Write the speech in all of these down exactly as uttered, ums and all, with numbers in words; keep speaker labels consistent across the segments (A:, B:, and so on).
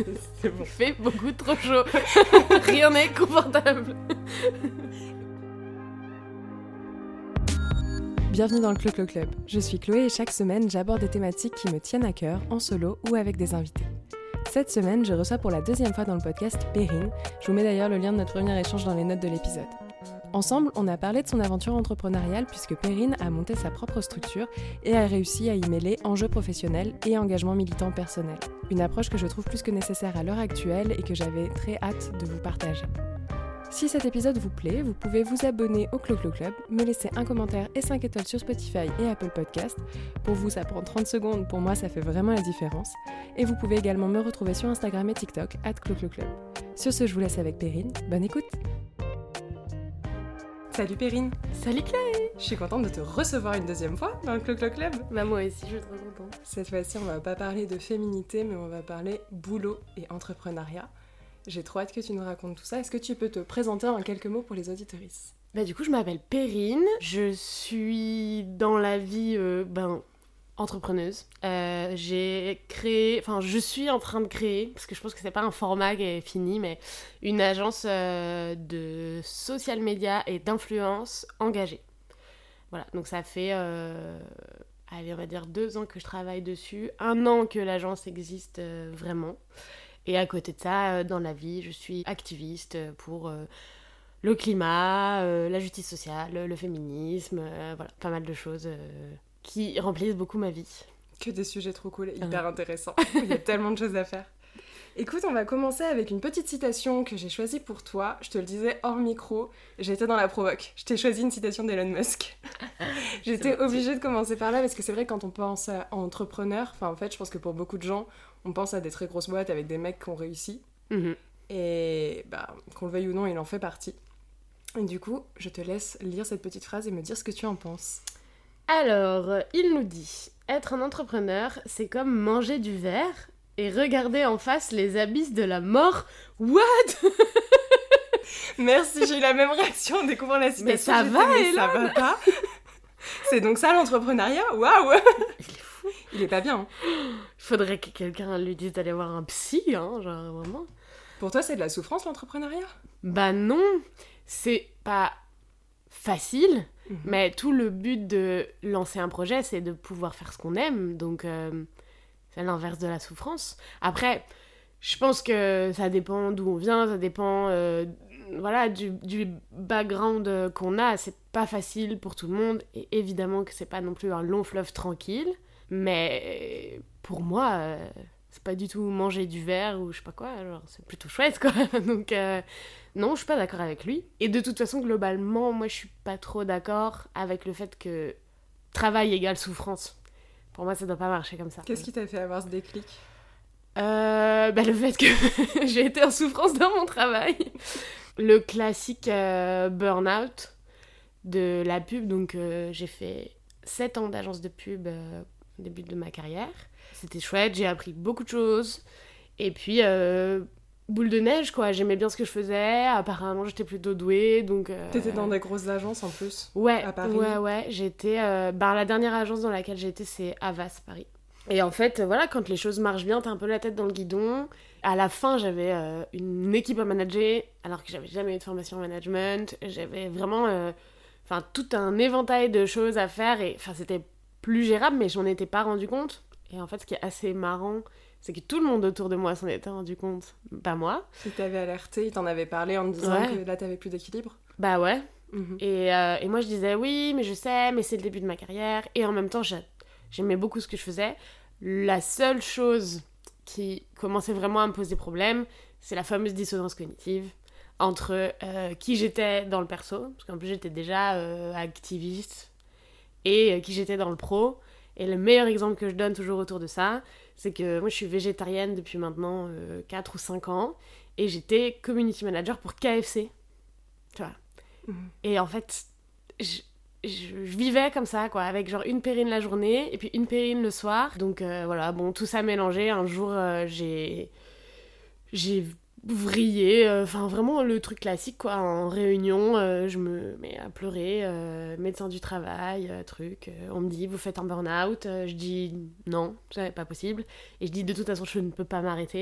A: C'est bon. Il fait beaucoup trop chaud. Rien n'est confortable.
B: Bienvenue dans le Clo Clo Club. Je suis Chloé et chaque semaine, j'aborde des thématiques qui me tiennent à cœur, en solo ou avec des invités. Cette semaine, je reçois pour la deuxième fois dans le podcast Perrine. Je vous mets d'ailleurs le lien de notre premier échange dans les notes de l'épisode. Ensemble, on a parlé de son aventure entrepreneuriale puisque Perrine a monté sa propre structure et a réussi à y mêler enjeux professionnels et engagement militant personnel. Une approche que je trouve plus que nécessaire à l'heure actuelle et que j'avais très hâte de vous partager. Si cet épisode vous plaît, vous pouvez vous abonner au Clo Clo Club, me laisser un commentaire et cinq étoiles sur Spotify et Apple Podcast. Pour vous, ça prend trente secondes, pour moi, ça fait vraiment la différence. Et vous pouvez également me retrouver sur Instagram et TikTok, arobase Clo Clo Club. Sur ce, je vous laisse avec Perrine. Bonne écoute! Salut Perrine!
A: Salut Chloé!
B: Je suis contente de te recevoir une deuxième fois dans le Clo Clo Club.
A: Bah moi aussi, je suis trop contente.
B: Cette fois-ci, on va pas parler de féminité, mais on va parler boulot et entrepreneuriat. J'ai trop hâte que tu nous racontes tout ça. Est-ce que tu peux te présenter en quelques mots pour les auditrices ?
A: Bah du coup, je m'appelle Perrine. Je suis dans la vie, euh, ben, entrepreneuse. Euh, j'ai créé, enfin, je suis en train de créer, parce que je pense que c'est pas un format qui est fini, mais une agence euh, de social media et d'influence engagée. Voilà, donc ça fait, euh, allez, on va dire deux ans que je travaille dessus, un an que l'agence existe euh, vraiment. Et à côté de ça, dans la vie, je suis activiste pour euh, le climat, euh, la justice sociale, le féminisme, euh, voilà, pas mal de choses euh, qui remplissent beaucoup ma vie.
B: Que des sujets trop cool et hyper intéressants. Il y a tellement de choses à faire. Écoute, on va commencer avec une petite citation que j'ai choisie pour toi. Je te le disais hors micro, j'étais dans la provoque. Je t'ai choisi une citation d'Elon Musk. J'étais obligée de commencer par là parce que c'est vrai, quand on pense à entrepreneur, enfin en fait, je pense que pour beaucoup de gens, on pense à des très grosses boîtes avec des mecs qui ont réussi. Mm-hmm. Et bah, qu'on le veuille ou non, il en fait partie. Et du coup, je te laisse lire cette petite phrase et me dire ce que tu en penses.
A: Alors, il nous dit « Être un entrepreneur, c'est comme manger du verre et regarder en face les abysses de la mort. » What?
B: Merci, j'ai eu la même réaction en découvrant la citation.
A: Mais ça va,
B: mais ça va pas. C'est donc ça l'entrepreneuriat? Waouh!
A: Il est fou.
B: Il est pas bien. Hein.
A: Il faudrait que quelqu'un lui dise d'aller voir un psy, hein, genre vraiment.
B: Pour toi, c'est de la souffrance, l'entrepreneuriat?
A: Bah non, c'est pas facile, mmh. mais tout le but de lancer un projet, c'est de pouvoir faire ce qu'on aime, donc euh, c'est l'inverse de la souffrance. Après, je pense que ça dépend d'où on vient, ça dépend euh, voilà, du, du background qu'on a, c'est pas facile pour tout le monde, et évidemment que c'est pas non plus un long fleuve tranquille, mais pour moi, euh, c'est pas du tout manger du verre ou je sais pas quoi, genre c'est plutôt chouette quoi, donc euh, non, je suis pas d'accord avec lui. Et de toute façon, globalement, moi je suis pas trop d'accord avec le fait que travail égale souffrance. Pour moi, ça doit pas marcher comme ça.
B: Qu'est-ce qui t'a fait avoir ce déclic ?
A: Euh, bah, le fait que j'ai été en souffrance dans mon travail. Le classique euh, burn-out de la pub. Donc, euh, j'ai fait sept ans d'agence de pub euh, au début de ma carrière. C'était chouette, j'ai appris beaucoup de choses. Et puis, euh, boule de neige, quoi. J'aimais bien ce que je faisais. Apparemment, j'étais plutôt douée. Donc, euh...
B: T'étais dans des grosses agences en plus?
A: Ouais,
B: à Paris.
A: ouais, ouais. J'étais... Euh... Bah, la dernière agence dans laquelle j'étais, c'est Havas, Paris. Et en fait, voilà, quand les choses marchent bien, t'as un peu la tête dans le guidon. À la fin, j'avais euh, une équipe à manager, alors que j'avais jamais eu de formation en management. J'avais vraiment euh, tout un éventail de choses à faire. Et c'était plus gérable, mais je m'en étais pas rendu compte. Et en fait, ce qui est assez marrant, c'est que tout le monde autour de moi s'en était rendu compte. Pas moi.
B: Il t'avait alerté, il t'en avait parlé en te disant ouais. que là, t'avais plus d'équilibre.
A: Bah ouais. Mm-hmm. Et, euh, et moi, je disais, oui, mais je sais, mais c'est le début de ma carrière. Et en même temps, j'ai... J'aimais beaucoup ce que je faisais. La seule chose qui commençait vraiment à me poser problème, c'est la fameuse dissonance cognitive entre euh, qui j'étais dans le perso, parce qu'en plus j'étais déjà euh, activiste, et euh, qui j'étais dans le pro. Et le meilleur exemple que je donne toujours autour de ça, c'est que moi je suis végétarienne depuis maintenant euh, quatre ou cinq ans, et j'étais community manager pour K F C. Tu vois. Mmh. Et en fait... Je... Je, je vivais comme ça, quoi, avec genre une Perrine la journée et puis une Perrine le soir. Donc euh, voilà, bon, tout ça mélangé. Un jour, euh, j'ai... J'ai vrillé, enfin euh, vraiment le truc classique, quoi. En réunion, euh, je me mets à pleurer, euh, médecin du travail, euh, truc. Euh, on me dit, vous faites un burn-out. Euh, je dis, non, c'est pas possible. Et je dis, de toute façon, je ne peux pas m'arrêter.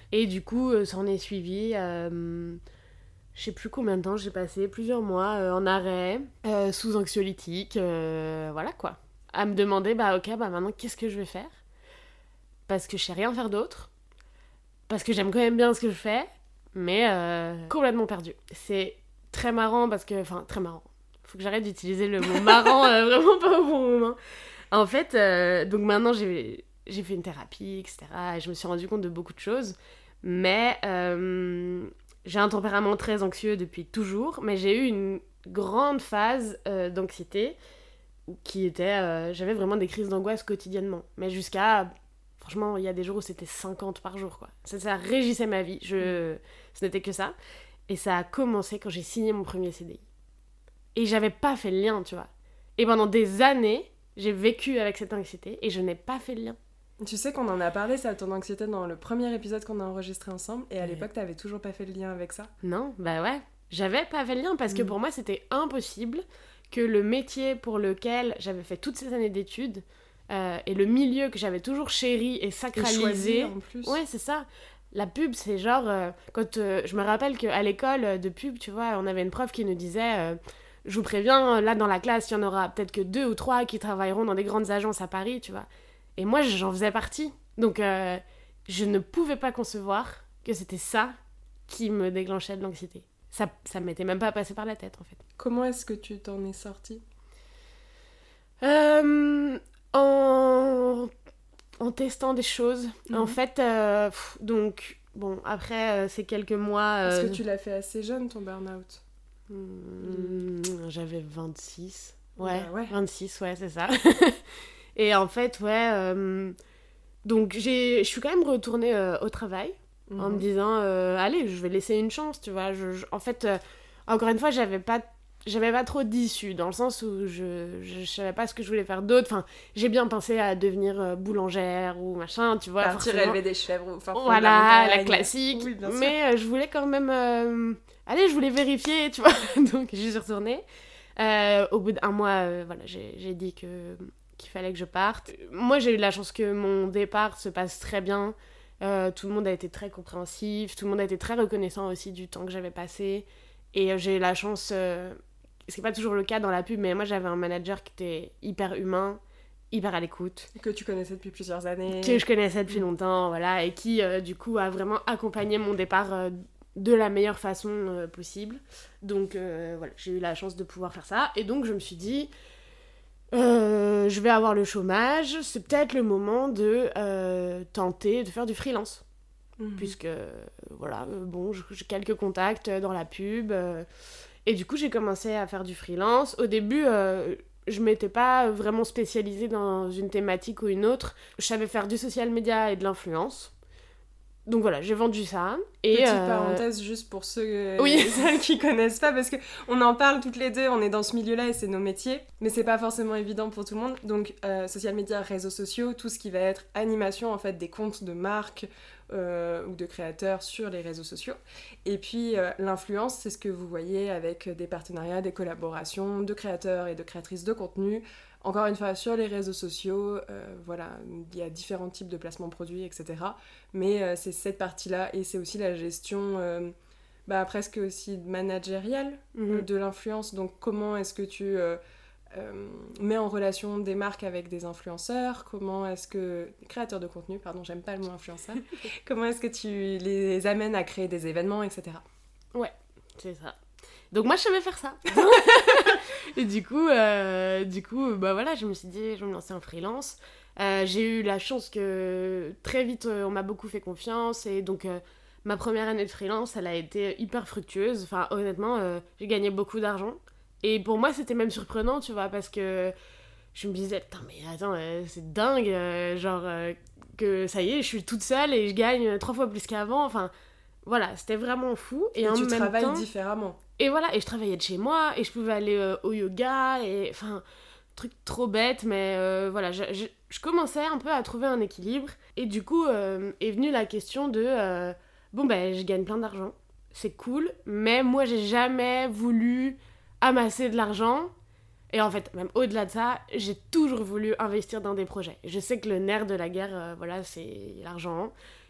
A: Et du coup, euh, s'en est suivi... Euh, je sais plus combien de temps j'ai passé, plusieurs mois euh, en arrêt, euh, sous anxiolytique, euh, voilà quoi. À me demander, bah ok, bah maintenant qu'est-ce que je vais faire ? Parce que je sais rien faire d'autre. Parce que j'aime quand même bien ce que je fais, mais euh, complètement perdue. C'est très marrant parce que... Enfin, très marrant. Faut que j'arrête d'utiliser le mot marrant, euh, vraiment pas au bon moment. En fait, euh, donc maintenant j'ai, j'ai fait une thérapie, et cetera. Et je me suis rendu compte de beaucoup de choses. Mais... Euh, J'ai un tempérament très anxieux depuis toujours, mais j'ai eu une grande phase euh, d'anxiété qui était... Euh, j'avais vraiment des crises d'angoisse quotidiennement. Mais jusqu'à... Franchement, il y a des jours où c'était cinquante par jour, quoi. Ça, ça régissait ma vie. Je... Ce n'était que ça. Et ça a commencé quand j'ai signé mon premier C D I. Et j'avais pas fait le lien, tu vois. Et pendant des années, j'ai vécu avec cette anxiété et je n'ai pas fait le lien.
B: Tu sais qu'on en a parlé, ça, ton anxiété, dans le premier épisode qu'on a enregistré ensemble, et à ouais. l'époque, t'avais toujours pas fait le lien avec ça.
A: Non, bah ouais, j'avais pas fait le lien, parce mmh. que pour moi, c'était impossible que le métier pour lequel j'avais fait toutes ces années d'études, euh, et le milieu que j'avais toujours chéri et sacralisé...
B: Et choisi, en plus.
A: Ouais, c'est ça. La pub, c'est genre... Euh, quand euh, je me rappelle qu'à l'école de pub, tu vois, on avait une prof qui nous disait... Euh, je vous préviens, là, dans la classe, il y en aura peut-être que deux ou trois qui travailleront dans des grandes agences à Paris, tu vois. Et moi, j'en faisais partie. Donc, euh, je ne pouvais pas concevoir que c'était ça qui me déclenchait de l'anxiété. Ça ça m'était même pas passé par la tête, en fait.
B: Comment est-ce que tu t'en es sortie ?
A: euh, en... en testant des choses. Mm-hmm. En fait, euh, pff, donc, bon, après euh, ces quelques mois... Euh...
B: Est-ce que tu l'as fait assez jeune, ton burn-out ?
A: mmh, J'avais vingt-six. Ouais,
B: bah ouais,
A: vingt-six, ouais, c'est ça. Et en fait, ouais, euh, donc j'ai, je suis quand même retournée euh, au travail mmh. en me disant, euh, allez, je vais laisser une chance, tu vois. Je, je, en fait, euh, encore une fois, j'avais pas, j'avais pas trop d'issue, dans le sens où je, je, je savais pas ce que je voulais faire d'autre. Enfin, j'ai bien pensé à devenir euh, boulangère ou machin, tu vois.
B: Partir élever des chèvres ou faire
A: voilà, la, la classique.
B: Oui,
A: mais euh, je voulais quand même, euh, allez, je voulais vérifier, tu vois. Donc, j'y suis retournée. Euh, au bout d'un mois, euh, voilà, j'ai, j'ai dit que... qu'il fallait que je parte. Moi, j'ai eu de la chance que mon départ se passe très bien. Euh, tout le monde a été très compréhensif. Tout le monde a été très reconnaissant aussi du temps que j'avais passé. Et euh, j'ai eu la chance... Euh, ce qui n'est pas toujours le cas dans la pub, mais moi, j'avais un manager qui était hyper humain, hyper à l'écoute.
B: Que tu connaissais depuis plusieurs années.
A: Que je connaissais depuis longtemps, voilà. Et qui, euh, du coup, a vraiment accompagné mon départ euh, de la meilleure façon euh, possible. Donc, euh, voilà, j'ai eu la chance de pouvoir faire ça. Et donc, je me suis dit... Euh, je vais avoir le chômage, c'est peut-être le moment de euh, tenter de faire du freelance. Mmh. Puisque, euh, voilà, euh, bon, j'ai quelques contacts dans la pub. Euh, et du coup, j'ai commencé à faire du freelance. Au début, euh, je m'étais pas vraiment spécialisée dans une thématique ou une autre. Je savais faire du social media et de l'influence. Donc voilà, j'ai vendu ça. Et
B: Petite
A: euh...
B: parenthèse juste pour ceux euh,
A: oui.
B: qui connaissent pas, parce qu'on en parle toutes les deux, on est dans ce milieu-là et c'est nos métiers, mais c'est pas forcément évident pour tout le monde. Donc euh, social media, réseaux sociaux, tout ce qui va être animation en fait des comptes de marques euh, ou de créateurs sur les réseaux sociaux. Et puis euh, l'influence, c'est ce que vous voyez avec des partenariats, des collaborations de créateurs et de créatrices de contenu. Encore une fois, sur les réseaux sociaux, euh, voilà, il y a différents types de placements produits, et cetera. Mais euh, c'est cette partie-là, et c'est aussi la gestion, euh, bah, presque aussi managériale mm-hmm. euh, de l'influence. Donc, comment est-ce que tu euh, euh, mets en relation des marques avec des influenceurs ? Comment est-ce que... Créateurs de contenu, pardon, j'aime pas le mot influenceur. Comment est-ce que tu les amènes à créer des événements, et cetera.
A: Ouais, c'est ça. Donc moi, je savais faire ça. Et du coup, euh, du coup, bah voilà, je me suis dit, je vais me lancer en freelance. Euh, j'ai eu la chance que très vite, euh, on m'a beaucoup fait confiance. Et donc, euh, ma première année de freelance, elle a été hyper fructueuse. Enfin, honnêtement, euh, j'ai gagné beaucoup d'argent. Et pour moi, c'était même surprenant, tu vois, parce que je me disais, putain, mais attends, euh, c'est dingue, euh, genre, euh, que ça y est, je suis toute seule et je gagne trois fois plus qu'avant. Enfin, voilà, c'était vraiment fou. Et,
B: et
A: en
B: tu
A: même
B: travailles
A: temps,
B: différemment.
A: Et voilà, et je travaillais de chez moi, et je pouvais aller euh, au yoga, et enfin, truc trop bête, mais euh, voilà, je, je, je commençais un peu à trouver un équilibre, et du coup euh, est venue la question de, euh, bon ben, je gagne plein d'argent, c'est cool, mais moi j'ai jamais voulu amasser de l'argent, et en fait, même au-delà de ça, j'ai toujours voulu investir dans des projets. Je sais que le nerf de la guerre, euh, voilà, c'est l'argent,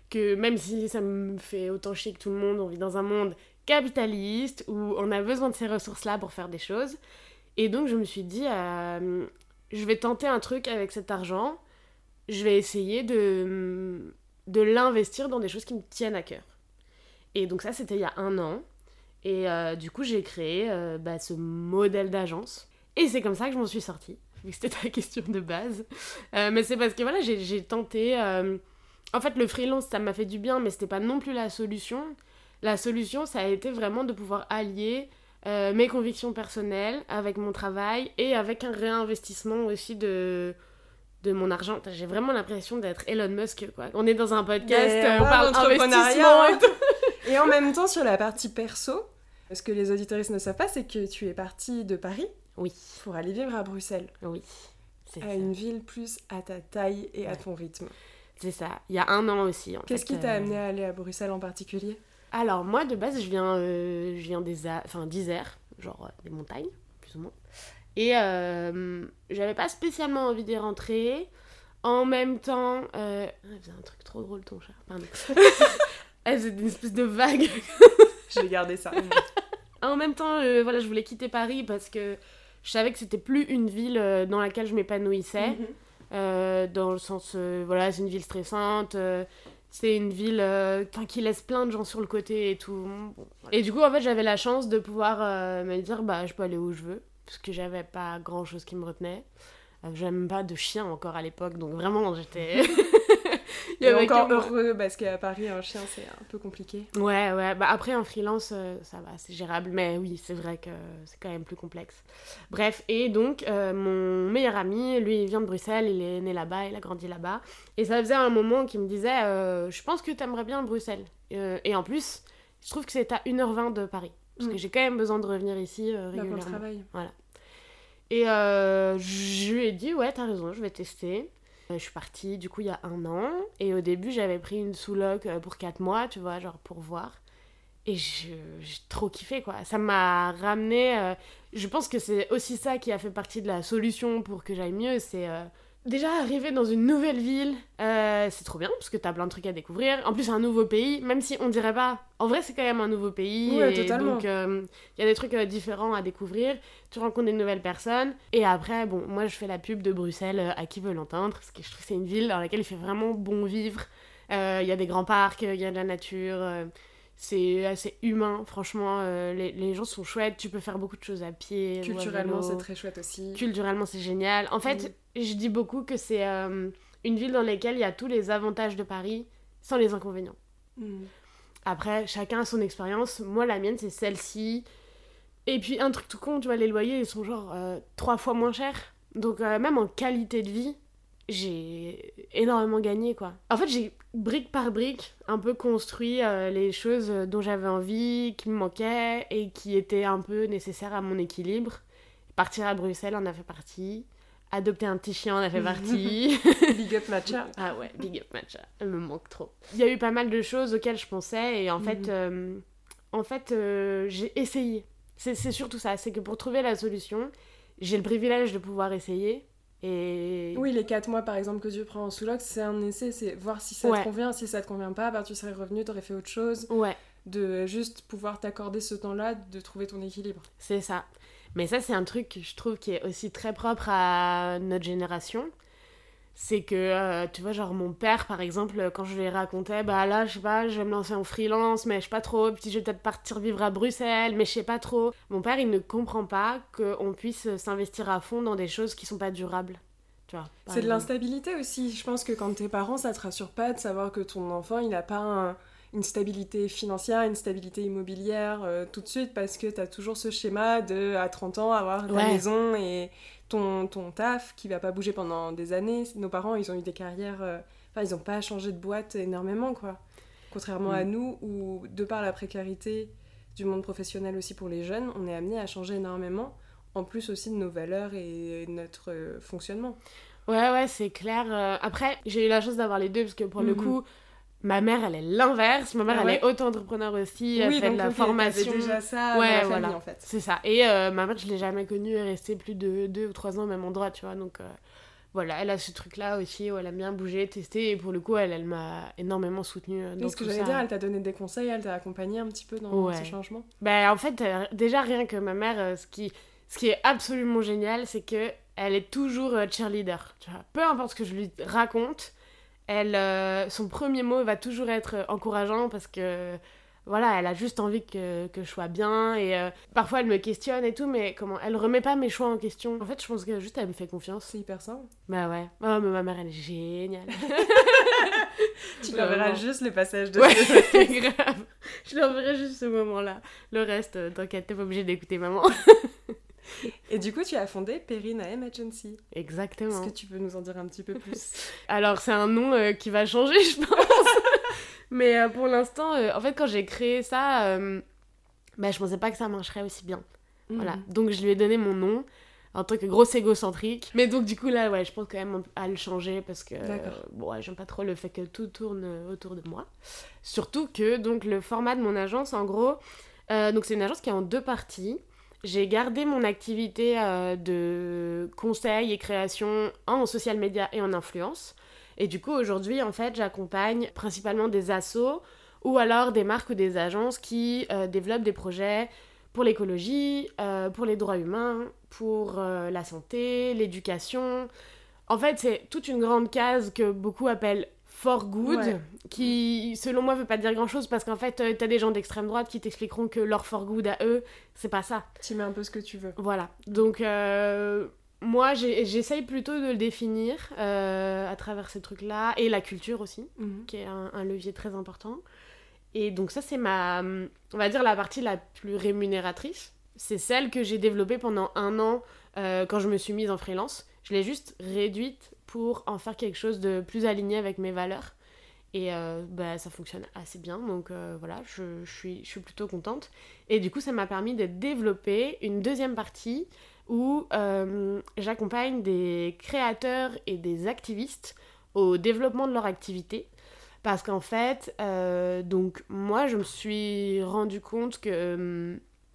A: que même si ça me fait autant chier que tout le monde, on vit dans un monde capitaliste où on a besoin de ces ressources-là pour faire des choses. Et donc je me suis dit, euh, je vais tenter un truc avec cet argent, je vais essayer de, de l'investir dans des choses qui me tiennent à cœur. Et donc ça, c'était il y a un an. Et euh, du coup, j'ai créé euh, bah, ce modèle d'agence. Et c'est comme ça que je m'en suis sortie, vu que c'était ta question de base. Euh, mais c'est parce que voilà, j'ai, j'ai tenté... Euh... En fait, le freelance, ça m'a fait du bien, mais c'était pas non plus la solution. La solution, ça a été vraiment de pouvoir allier euh, mes convictions personnelles avec mon travail et avec un réinvestissement aussi de... de mon argent. J'ai vraiment l'impression d'être Elon Musk, quoi. On est dans un podcast,
B: mais
A: on parle investissement et tout.
B: Et en même temps, sur la partie perso, ce que les auditeuristes ne savent pas, c'est que tu es partie de Paris.
A: Oui.
B: Pour aller vivre à Bruxelles.
A: Oui. C'est
B: à
A: ça.
B: Une ville plus à ta taille et ouais. à ton rythme.
A: C'est ça. Il y a un an aussi, en
B: Qu'est-ce
A: fait,
B: qui t'a
A: euh...
B: amené à aller à Bruxelles en particulier ?
A: Alors, moi, de base, je viens, euh, je viens des a... enfin, d'Isère, genre euh, des montagnes, plus ou moins. Et euh, j'avais pas spécialement envie d'y rentrer. En même temps... Euh... Ah, c'est un truc trop drôle, ton chat. Pardon. Ah, c'est une espèce de vague.
B: Je vais garder ça.
A: En même temps, euh, voilà, je voulais quitter Paris parce que je savais que c'était plus une ville euh, dans laquelle je m'épanouissais. Mm-hmm. Euh, dans le sens, euh, voilà, c'est une ville stressante. Euh, c'est une ville euh, qui laisse plein de gens sur le côté et tout. Bon, voilà. Et du coup, en fait, j'avais la chance de pouvoir euh, me dire, bah, je peux aller où je veux. Parce que j'avais pas grand-chose qui me retenait. Euh, j'aime pas de chien encore à l'époque, donc vraiment, j'étais...
B: Il y avait encore que... heureux, parce qu'à Paris, un chien, c'est un peu compliqué.
A: Ouais, ouais. Bah après, en freelance, euh, ça va, c'est gérable. Mais oui, c'est vrai que c'est quand même plus complexe. Bref, et donc, euh, mon meilleur ami, lui, il vient de Bruxelles, il est né là-bas, il a grandi là-bas. Et ça faisait un moment qu'il me disait, euh, je pense que t'aimerais bien Bruxelles. Euh, et en plus, je trouve que c'est à une heure vingt de Paris. Parce mmh. que j'ai quand même besoin de revenir ici euh, régulièrement.
B: Là, pour le travail.
A: Voilà. Et euh, je lui ai dit, ouais, t'as raison, je vais tester. Je suis partie, du coup, il y a un an. Et au début, j'avais pris une sous-loc pour quatre mois, tu vois, genre pour voir. Et je, j'ai trop kiffé, quoi. Ça m'a ramené... Euh, je pense que c'est aussi ça qui a fait partie de la solution pour que j'aille mieux. C'est euh, déjà arriver dans une nouvelle ville. Euh, c'est trop bien, parce que t'as plein de trucs à découvrir. En plus, c'est un nouveau pays, même si on dirait pas... En vrai, c'est quand même un nouveau pays.
B: Ouais,
A: et
B: totalement.
A: Donc, il euh, y a des trucs euh, différents à découvrir. Tu rencontres des nouvelles personnes. Et après, bon, moi, je fais la pub de Bruxelles euh, à qui veut l'entendre, parce que je trouve que c'est une ville dans laquelle il fait vraiment bon vivre. Il euh, y a des grands parcs, il y a de la nature... Euh, c'est assez humain, franchement, euh, les, les gens sont chouettes, tu peux faire beaucoup de choses à pied.
B: Culturellement, c'est très chouette aussi.
A: Culturellement, c'est génial. En fait, mmh. je dis beaucoup que c'est euh, une ville dans laquelle il y a tous les avantages de Paris, sans les inconvénients. Mmh. Après, chacun a son expérience. Moi, la mienne, c'est celle-ci. Et puis, un truc tout con, tu vois, les loyers, ils sont genre euh, trois fois moins chers. Donc, euh, même en qualité de vie, j'ai énormément gagné, quoi. En fait, j'ai brique par brique un peu construit euh, les choses dont j'avais envie, qui me manquaient et qui étaient un peu nécessaires à mon équilibre. Partir à Bruxelles en a fait partie. Adopter un petit chien en a fait partie.
B: Big up Matcha.
A: Ah ouais, big up Matcha. Elle me manque trop. Il y a eu pas mal de choses auxquelles je pensais et en mm-hmm. fait, euh, en fait euh, j'ai essayé. C'est, c'est surtout ça, c'est que pour trouver la solution, j'ai le privilège de pouvoir essayer. Et...
B: Oui, les quatre mois par exemple que tu prends en sous-loc, c'est un essai, c'est voir si ça ouais. te convient, si ça te convient pas, bah, tu serais revenu, t'aurais fait autre chose.
A: Ouais.
B: De juste pouvoir t'accorder ce temps-là, de trouver ton équilibre.
A: C'est ça. Mais ça, c'est un truc que je trouve qui est aussi très propre à notre génération. C'est que, euh, tu vois, genre mon père, par exemple, quand je lui racontais, bah là, je sais pas, je vais me lancer en freelance, mais je sais pas trop, puis je vais peut-être partir vivre à Bruxelles, mais je sais pas trop. Mon père, il ne comprend pas qu'on puisse s'investir à fond dans des choses qui sont pas durables. Tu vois,
B: c'est exemple. De l'instabilité aussi. Je pense que quand t'es parent, ça te rassure pas de savoir que ton enfant, il a pas un... une stabilité financière, une stabilité immobilière euh, tout de suite, parce que t'as toujours ce schéma de, à trente ans, avoir ta ouais. maison et ton, ton taf qui va pas bouger pendant des années. Nos parents, ils ont eu des carrières... Euh... Enfin, ils ont pas changé de boîte énormément, quoi. Contrairement mmh. à nous, où, de par la précarité du monde professionnel aussi pour les jeunes, on est amené à changer énormément, en plus aussi de nos valeurs et de notre euh, fonctionnement.
A: Ouais, ouais, c'est clair. Euh, après, j'ai eu la chance d'avoir les deux, parce que pour mmh. le coup... Ma mère, elle est l'inverse. Ma mère, ah ouais. elle est auto-entrepreneur aussi. Elle
B: oui,
A: fait
B: donc,
A: de la
B: okay,
A: formation.
B: déjà ça
A: ouais,
B: dans la
A: voilà.
B: famille, en fait.
A: C'est ça. Et euh, ma mère, je l'ai jamais connue rester plus de deux ou trois ans au même endroit, tu vois. Donc, euh, voilà, elle a ce truc-là aussi où elle aime bien bouger, tester, et pour le coup, elle, elle m'a énormément soutenue dans
B: tout ça. Ce que j'allais dire, elle t'a donné des conseils, elle t'a accompagnée un petit peu dans ouais. ce changement.
A: Ben, en fait, euh, déjà, rien que ma mère, euh, ce, qui, ce qui est absolument génial, c'est que elle est toujours euh, cheerleader. Tu vois. Peu importe ce que je lui raconte, elle, euh, son premier mot va toujours être euh, encourageant parce que... Voilà, elle a juste envie que, que je sois bien et euh, parfois elle me questionne et tout, mais comment elle remet pas mes choix en question. En fait, je pense que juste elle me fait confiance.
B: C'est hyper simple.
A: Bah ouais. Oh, mais ma mère, elle est géniale.
B: Tu leur verras juste les passages de
A: ouais, c'est grave. Je leur verrai juste ce moment-là. Le reste, euh, t'inquiète, t'es pas obligée d'écouter maman.
B: Et du coup, tu as fondé Perrine A M Agency.
A: Exactement.
B: Est-ce que tu peux nous en dire un petit peu plus?
A: Alors, c'est un nom euh, qui va changer, je pense. Mais euh, pour l'instant, euh, en fait, quand j'ai créé ça, euh, bah, je pensais pas que ça marcherait aussi bien. Mmh. Voilà. Donc, je lui ai donné mon nom en tant que grosse égocentrique. Mais donc, du coup, là, ouais, je pense quand même à le changer parce que euh, bon, ouais, j'aime pas trop le fait que tout tourne autour de moi. Surtout que donc, le format de mon agence, en gros, euh, donc, c'est une agence qui est en deux parties. J'ai gardé mon activité euh, de conseil et création en social media et en influence. Et du coup, aujourd'hui, en fait, j'accompagne principalement des assos ou alors des marques ou des agences qui euh, développent des projets pour l'écologie, euh, pour les droits humains, pour euh, la santé, l'éducation. En fait, c'est toute une grande case que beaucoup appellent for good, ouais. Qui, selon moi, veut pas dire grand-chose parce qu'en fait, euh, t'as des gens d'extrême droite qui t'expliqueront que leur for good à eux, c'est pas ça.
B: Tu mets un peu ce que tu veux.
A: Voilà. Donc... Euh... Moi, j'ai, j'essaye plutôt de le définir euh, à travers ces trucs-là, et la culture aussi, mmh. qui est un, un levier très important. Et donc ça, c'est ma, on va dire, la partie la plus rémunératrice. C'est celle que j'ai développée pendant un an euh, quand je me suis mise en freelance. Je l'ai juste réduite pour en faire quelque chose de plus aligné avec mes valeurs. Et euh, bah, ça fonctionne assez bien, donc euh, voilà, je, je, suis, je suis plutôt contente. Et du coup, ça m'a permis de développer une deuxième partie où euh, j'accompagne des créateurs et des activistes au développement de leur activité. Parce qu'en fait, euh, donc moi, je me suis rendu compte que euh,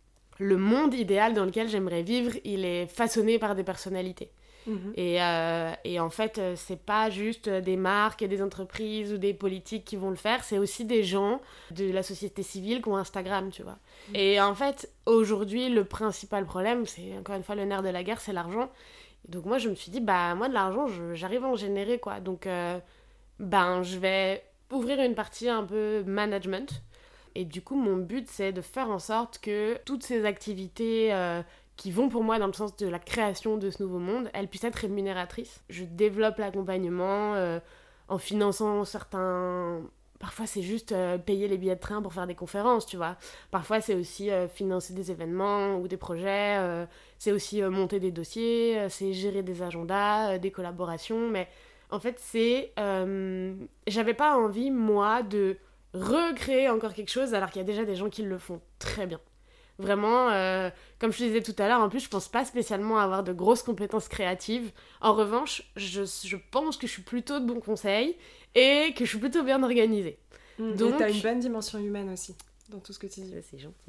A: le monde idéal dans lequel j'aimerais vivre, il est façonné par des personnalités. Mmh. Et, euh, et en fait, c'est pas juste des marques et des entreprises ou des politiques qui vont le faire, c'est aussi des gens de la société civile qui ont Instagram, tu vois. Mmh. Et en fait, aujourd'hui, le principal problème, c'est encore une fois le nerf de la guerre, c'est l'argent. Et donc moi, je me suis dit, bah moi, de l'argent, je, j'arrive à en générer, quoi. Donc, euh, ben, je vais ouvrir une partie un peu management. Et du coup, mon but, c'est de faire en sorte que toutes ces activités... Euh, qui vont pour moi dans le sens de la création de ce nouveau monde, elles puissent être rémunératrices. Je développe l'accompagnement euh, en finançant certains... Parfois, c'est juste euh, payer les billets de train pour faire des conférences, tu vois. Parfois, c'est aussi euh, financer des événements ou des projets. Euh, c'est aussi euh, monter des dossiers, euh, c'est gérer des agendas, euh, des collaborations. Mais en fait, c'est... Euh, j'avais pas envie, moi, de recréer encore quelque chose alors qu'il y a déjà des gens qui le font très bien. Vraiment, euh, comme je te disais tout à l'heure, en plus, je pense pas spécialement avoir de grosses compétences créatives. En revanche, je, je pense que je suis plutôt de bons conseils et que je suis plutôt bien organisée.
B: Mmh, donc... Et t'as une bonne dimension humaine aussi, dans tout ce que tu dis.
A: C'est gentil.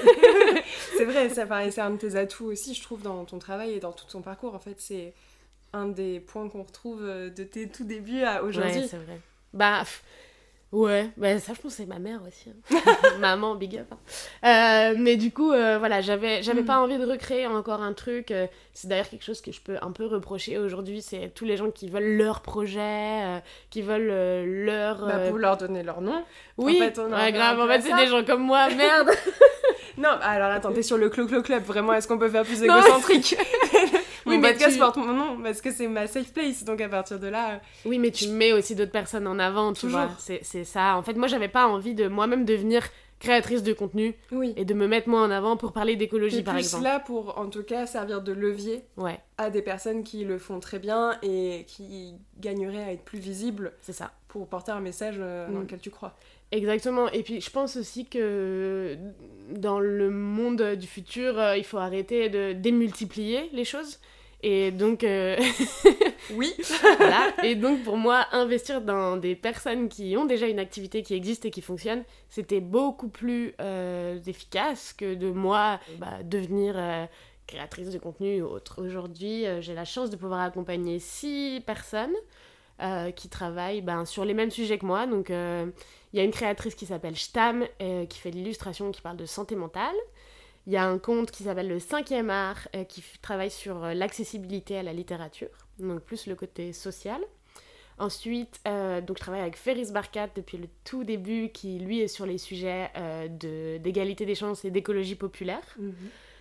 B: C'est vrai, ça paraît, c'est un de tes atouts aussi, je trouve, dans ton travail et dans tout ton parcours. En fait, c'est un des points qu'on retrouve de tes tout débuts à aujourd'hui.
A: Ouais, c'est vrai. Bah... Pff... Ouais, bah ça je pense que c'est ma mère aussi. Hein. Maman, big up. Hein. Euh, mais du coup, euh, voilà, j'avais, j'avais mm. pas envie de recréer encore un truc. Euh, c'est d'ailleurs quelque chose que je peux un peu reprocher aujourd'hui, c'est tous les gens qui veulent leur projet, euh, qui veulent euh, leur... Euh...
B: Bah pour leur donner leur nom.
A: Oui, en fait, on ouais, grave, en fait c'est ça. Des gens comme moi, merde.
B: Non, alors attends, t'es sur le Clo-Clo Club, vraiment, est-ce qu'on peut faire plus égocentrique? Oui, mon mais podcast tu... porte mon nom parce que c'est ma safe place, donc à partir de là... Euh...
A: Oui, mais tu mets aussi d'autres personnes en avant, tu Toujours. vois, c'est, c'est ça. En fait, moi, j'avais pas envie de moi-même devenir créatrice de contenu oui. et de me mettre moi en avant pour parler d'écologie, par exemple.
B: T'es plus là pour, en tout cas, servir de levier
A: ouais.
B: à des personnes qui le font très bien et qui gagneraient à être plus visibles.
A: C'est ça.
B: Pour porter un message euh, mm. dans lequel tu crois.
A: Exactement, et puis je pense aussi que dans le monde du futur, euh, il faut arrêter de démultiplier les choses, et donc... Euh...
B: oui.
A: Voilà, et donc pour moi, investir dans des personnes qui ont déjà une activité qui existe et qui fonctionne, c'était beaucoup plus euh, efficace que de moi bah, devenir... Euh, créatrice de contenu ou autre. Aujourd'hui, euh, j'ai la chance de pouvoir accompagner six personnes euh, qui travaillent ben, sur les mêmes sujets que moi. Donc, il euh, y a une créatrice qui s'appelle Shtam, euh, qui fait de l'illustration, qui parle de santé mentale. Il y a un compte qui s'appelle Le Cinquième Art, euh, qui f- travaille sur euh, l'accessibilité à la littérature, donc plus le côté social. Ensuite, euh, donc je travaille avec Ferris Barkat depuis le tout début, qui lui est sur les sujets euh, de, d'égalité des chances et d'écologie populaire.
B: Mhm.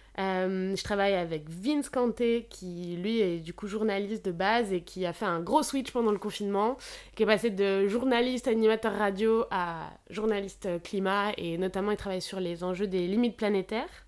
A: Euh, je travaille avec Vince Kanté, qui lui est du coup journaliste de base et qui a fait un gros switch pendant le confinement, qui est passé de journaliste animateur radio à journaliste climat, et notamment il travaille sur les enjeux des limites planétaires.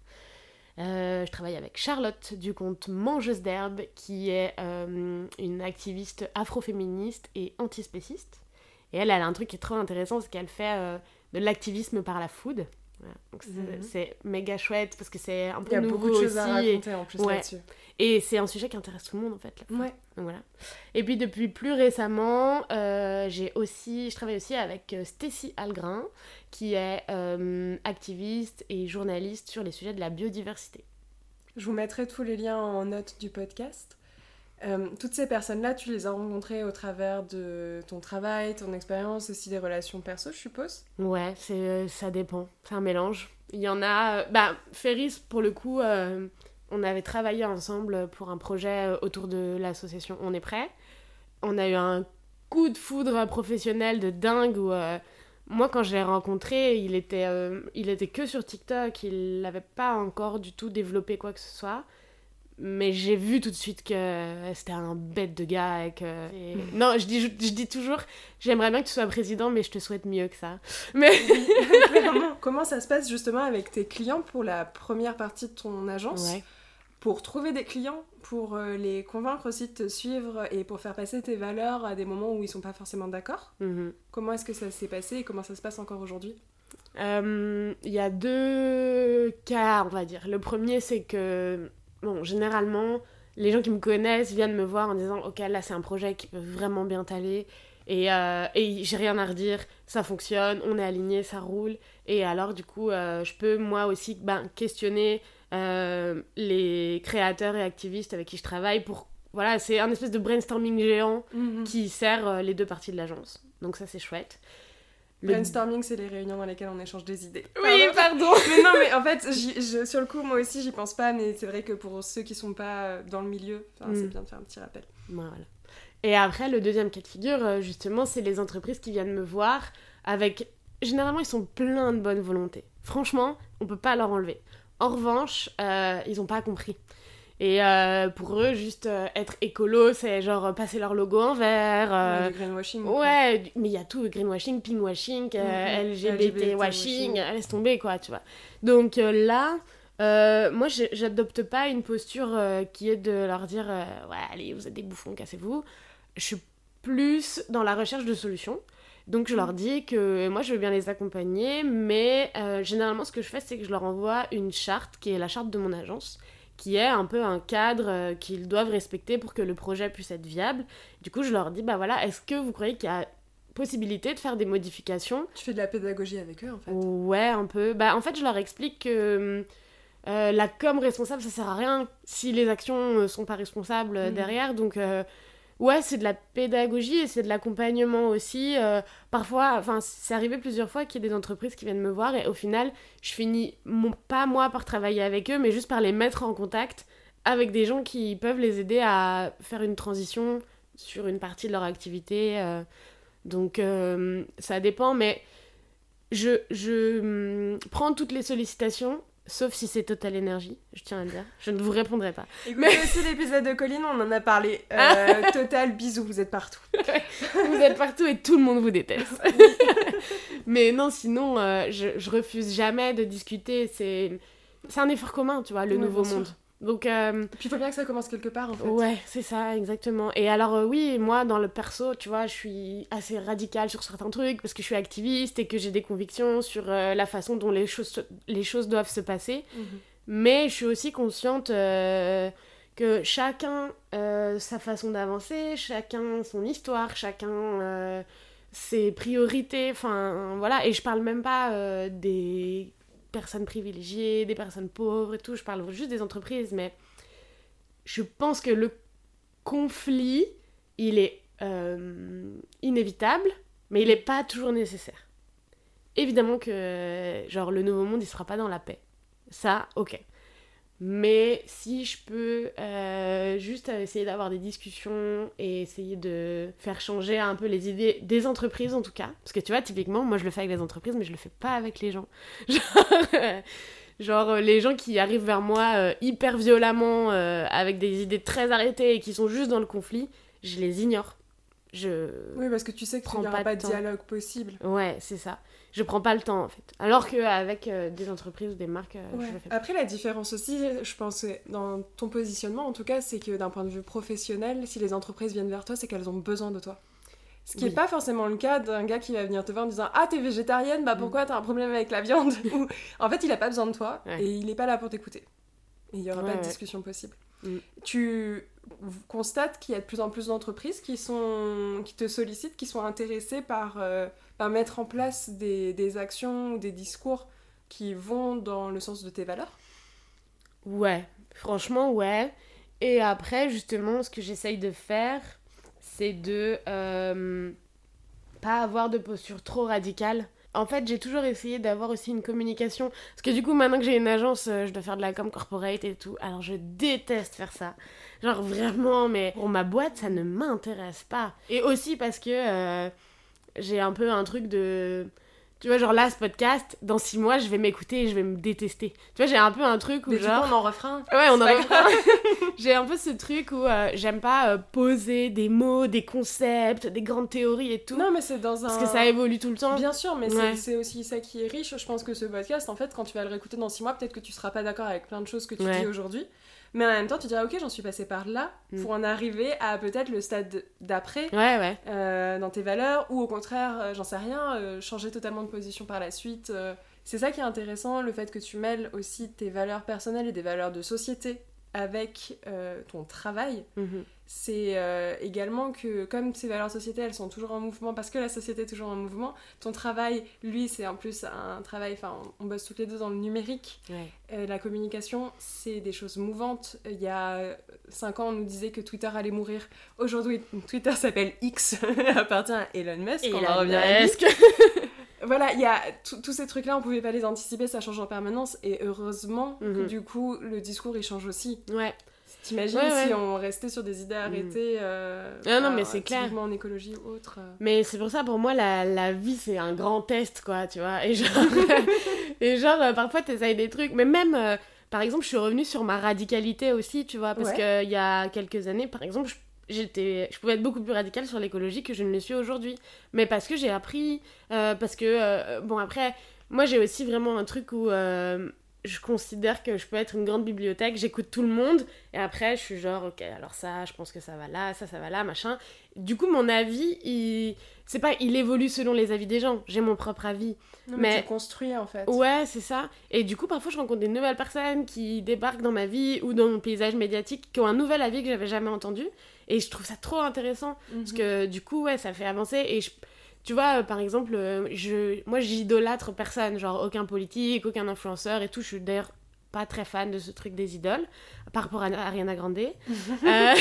A: Euh, je travaille avec Charlotte du compte Mangeuse d'herbe, qui est euh, une activiste afroféministe et antispéciste. Et elle, elle a un truc qui est trop intéressant, c'est qu'elle fait euh, de l'activisme par la food. Voilà. Donc c'est, mm-hmm. c'est méga chouette parce que c'est un peu nouveau aussi. Il y a beaucoup de choses
B: à
A: raconter
B: et... en plus
A: ouais.
B: là-dessus.
A: Et c'est un sujet qui intéresse tout le monde en fait. La
B: ouais.
A: Donc, voilà. Et puis depuis plus récemment, euh, j'ai aussi, je travaille aussi avec Stécie Algrin, qui est euh, activiste et journaliste sur les sujets de la biodiversité.
B: Je vous mettrai tous les liens en note du podcast. Euh, toutes ces personnes-là, tu les as rencontrées au travers de ton travail, ton expérience, aussi des relations perso, je suppose ?
A: Ouais, c'est, ça dépend. C'est un mélange. Il y en a... Bah, Ferris, pour le coup, euh, on avait travaillé ensemble pour un projet autour de l'association On est prêt. On a eu un coup de foudre professionnel de dingue où... Euh, moi, quand je l'ai rencontré, il était, euh, il était que sur TikTok. Il n'avait pas encore du tout développé quoi que ce soit. Mais j'ai vu tout de suite que c'était un bête de gars et que... Et... Non, je dis, je, je dis toujours, j'aimerais bien que tu sois président, mais je te souhaite mieux que ça. Mais...
B: Clairement. Comment ça se passe justement avec tes clients pour la première partie de ton agence ?
A: Ouais.
B: Pour trouver des clients, pour euh, les convaincre aussi de te suivre et pour faire passer tes valeurs à des moments où ils sont pas forcément d'accord. Mm-hmm. Comment est-ce que ça s'est passé et comment ça se passe encore aujourd'hui ?
A: Il euh, y a deux cas, on va dire. Le premier, c'est que... Bon, généralement, les gens qui me connaissent viennent me voir en disant « Ok, là, c'est un projet qui peut vraiment bien t'aller. Et, euh, et j'ai rien à redire, ça fonctionne, on est alignés, ça roule. » Et alors, du coup, euh, je peux, moi aussi, ben, questionner euh, les créateurs et activistes avec qui je travaille pour... Voilà, c'est un espèce de brainstorming géant mm-hmm. qui sert euh, les deux parties de l'agence. Donc ça, c'est chouette.
B: Le... Brainstorming, c'est les réunions dans lesquelles on échange des idées.
A: Oui, pardon, pardon.
B: Mais non, mais en fait, j'y, je, sur le coup, moi aussi, j'y pense pas, mais c'est vrai que pour ceux qui sont pas dans le milieu, mm. c'est bien de faire un petit rappel.
A: Voilà. Et après, le deuxième cas de figure, justement, c'est les entreprises qui viennent me voir avec... Généralement, ils sont pleins de bonne volonté. Franchement, on peut pas leur enlever. En revanche, euh, ils ont pas compris. Et euh, pour eux, juste euh, être écolo, c'est genre passer leur logo en vert. Euh...
B: Ouais, du greenwashing.
A: Ouais, okay. Mais il y a tout, greenwashing, pinkwashing, euh, mm-hmm. L G B T-washing, laisse tomber quoi, tu vois. Donc euh, là, euh, moi j'adopte pas une posture euh, qui est de leur dire euh, ouais, allez, vous êtes des bouffons, cassez-vous. Je suis plus dans la recherche de solutions. Donc je leur dis que moi je veux bien les accompagner, mais euh, généralement ce que je fais, c'est que je leur envoie une charte qui est la charte de mon agence, qui est un peu un cadre euh, qu'ils doivent respecter pour que le projet puisse être viable. Du coup, je leur dis, bah voilà, est-ce que vous croyez qu'il y a possibilité de faire des modifications ?
B: Tu fais de la pédagogie avec eux, en fait.
A: Ouais, un peu. Bah, en fait, je leur explique que euh, la com responsable, ça sert à rien si les actions ne sont pas responsables mmh. derrière. Donc, euh, ouais, c'est de la pédagogie et c'est de l'accompagnement aussi. Euh, parfois, enfin, c'est arrivé plusieurs fois qu'il y ait des entreprises qui viennent me voir et au final, je finis, mon, pas moi par travailler avec eux, mais juste par les mettre en contact avec des gens qui peuvent les aider à faire une transition sur une partie de leur activité. Euh, donc, euh, ça dépend, mais je, je prends toutes les sollicitations. Sauf si c'est Total Energy, je tiens à le dire. Je ne vous répondrai pas.
B: Écoutez mais... aussi l'épisode de Colline, on en a parlé. Euh, Total, bisous, vous êtes partout.
A: Vous êtes partout et tout le monde vous déteste. Mais non, sinon, euh, je, je refuse jamais de discuter. C'est, c'est un effort commun, tu vois, le ouais, nouveau monde. Sûr. Donc, euh...
B: Puis il faut bien que ça commence quelque part, en fait.
A: Ouais, c'est ça, exactement. Et alors, euh, oui, moi, dans le perso, tu vois, je suis assez radicale sur certains trucs parce que je suis activiste et que j'ai des convictions sur euh, la façon dont les choses, les choses doivent se passer. Mm-hmm. Mais je suis aussi consciente euh, que chacun euh, sa façon d'avancer, chacun son histoire, chacun euh, ses priorités, enfin, voilà. Et je parle même pas euh, des... personnes privilégiées, des personnes pauvres et tout, je parle juste des entreprises, mais je pense que le conflit, il est euh, inévitable, mais il n'est pas toujours nécessaire. Évidemment que, genre, le nouveau monde, il sera pas dans la paix. Ça, ok. Mais si je peux euh, juste essayer d'avoir des discussions et essayer de faire changer un peu les idées des entreprises en tout cas, parce que tu vois, typiquement, moi je le fais avec les entreprises, mais je le fais pas avec les gens. Genre, euh, genre euh, les gens qui arrivent vers moi euh, hyper violemment, euh, avec des idées très arrêtées et qui sont juste dans le conflit, je les ignore. Je
B: oui, parce que tu sais qu'il n'y aura pas de dialogue possible.
A: Ouais, c'est ça. Je prends pas le temps, en fait. Alors qu'avec euh, des entreprises ou des marques, euh,
B: ouais.
A: je le fais.
B: Après, la différence aussi, je pense, dans ton positionnement, en tout cas, c'est que d'un point de vue professionnel, si les entreprises viennent vers toi, c'est qu'elles ont besoin de toi. Ce qui n'est oui. pas forcément le cas d'un gars qui va venir te voir en disant « Ah, t'es végétarienne, bah pourquoi t'as un problème avec la viande ?» Ou en fait, il a pas besoin de toi ouais. et il n'est pas là pour t'écouter. Et il n'y aura ouais, pas de ouais. discussion possible. Mm. Tu constates qu'il y a de plus en plus d'entreprises qui, sont... qui te sollicitent, qui sont intéressées par, euh, par mettre en place des, des actions ou des discours qui vont dans le sens de tes valeurs ?
A: Ouais, franchement, ouais. Et après, justement, ce que j'essaye de faire, c'est de euh, pas avoir de posture trop radicale. En fait, j'ai toujours essayé d'avoir aussi une communication. Parce que du coup, maintenant que j'ai une agence, euh, je dois faire de la com corporate et tout. Alors, je déteste faire ça. Genre, vraiment, mais pour ma boîte, ça ne m'intéresse pas. Et aussi parce que euh, j'ai un peu un truc de... Tu vois, genre là, ce podcast, dans six mois, je vais m'écouter et je vais me détester. Tu vois, j'ai un peu un truc où
B: mais
A: genre...
B: Mais du coup, on en refera.
A: Ouais, on en refera. J'ai un peu ce truc où euh, j'aime pas euh, poser des mots, des concepts, des grandes théories et tout.
B: Non, mais c'est dans un...
A: Parce que ça évolue tout le temps.
B: Bien sûr, mais
A: ouais.
B: c'est, c'est aussi ça qui est riche. Je pense que ce podcast, en fait, quand tu vas le réécouter dans six mois, peut-être que tu seras pas d'accord avec plein de choses que tu ouais. dis aujourd'hui. Mais en même temps, tu diras, ok, j'en suis passée par là mm. pour en arriver à peut-être le stade d'après,
A: ouais, ouais.
B: Euh, dans tes valeurs, ou au contraire, euh, j'en sais rien, euh, changer totalement de position par la suite. Euh, c'est ça qui est intéressant, le fait que tu mêles aussi tes valeurs personnelles et des valeurs de société avec euh, ton travail. Mm-hmm. C'est euh, également que, comme ces valeurs de société, elles sont toujours en mouvement, parce que la société est toujours en mouvement, ton travail, lui, c'est en plus un travail, enfin, on, on bosse toutes les deux dans le numérique. Ouais. Euh, la communication, c'est des choses mouvantes. Il y a cinq ans, on nous disait que Twitter allait mourir. Aujourd'hui, Twitter s'appelle X, appartient à Elon Musk.
A: Elon
B: on en revient à Musk. Voilà, il y a tous ces trucs-là, on pouvait pas les anticiper, ça change en permanence, et heureusement mm-hmm. que du coup, le discours, il change aussi.
A: Ouais.
B: T'imagines ouais, ouais. si on restait sur des idées arrêtées euh,
A: ah non, mais c'est clair.
B: Typiquement en écologie ou autre. Euh...
A: Mais c'est pour ça, pour moi, la, la vie, c'est un grand test, quoi, tu vois. Et genre, et genre euh, parfois, t'essayes des trucs. Mais même, euh, par exemple, je suis revenue sur ma radicalité aussi, tu vois. Parce ouais. qu'il y a quelques années, par exemple, je, j'étais, je pouvais être beaucoup plus radicale sur l'écologie que je ne le suis aujourd'hui. Mais parce que j'ai appris, euh, parce que... Euh, bon, après, moi, j'ai aussi vraiment un truc où... Euh, je considère que je peux être une grande bibliothèque, j'écoute tout le monde, et après, je suis genre, ok, alors ça, je pense que ça va là, ça, ça va là, machin. Du coup, mon avis, il... c'est pas, il évolue selon les avis des gens, j'ai mon propre avis.
B: Non, mais, mais tu construis, en fait.
A: Ouais, c'est ça. Et du coup, parfois, je rencontre des nouvelles personnes qui débarquent dans ma vie ou dans mon paysage médiatique, qui ont un nouvel avis que j'avais jamais entendu, et je trouve ça trop intéressant, mm-hmm. parce que du coup, ouais, ça fait avancer, et je... Tu vois, euh, par exemple, euh, je, moi j'idolâtre personne, genre aucun politique, aucun influenceur et tout. Je suis d'ailleurs pas très fan de ce truc des idoles, par rapport à Ariana Grande. euh,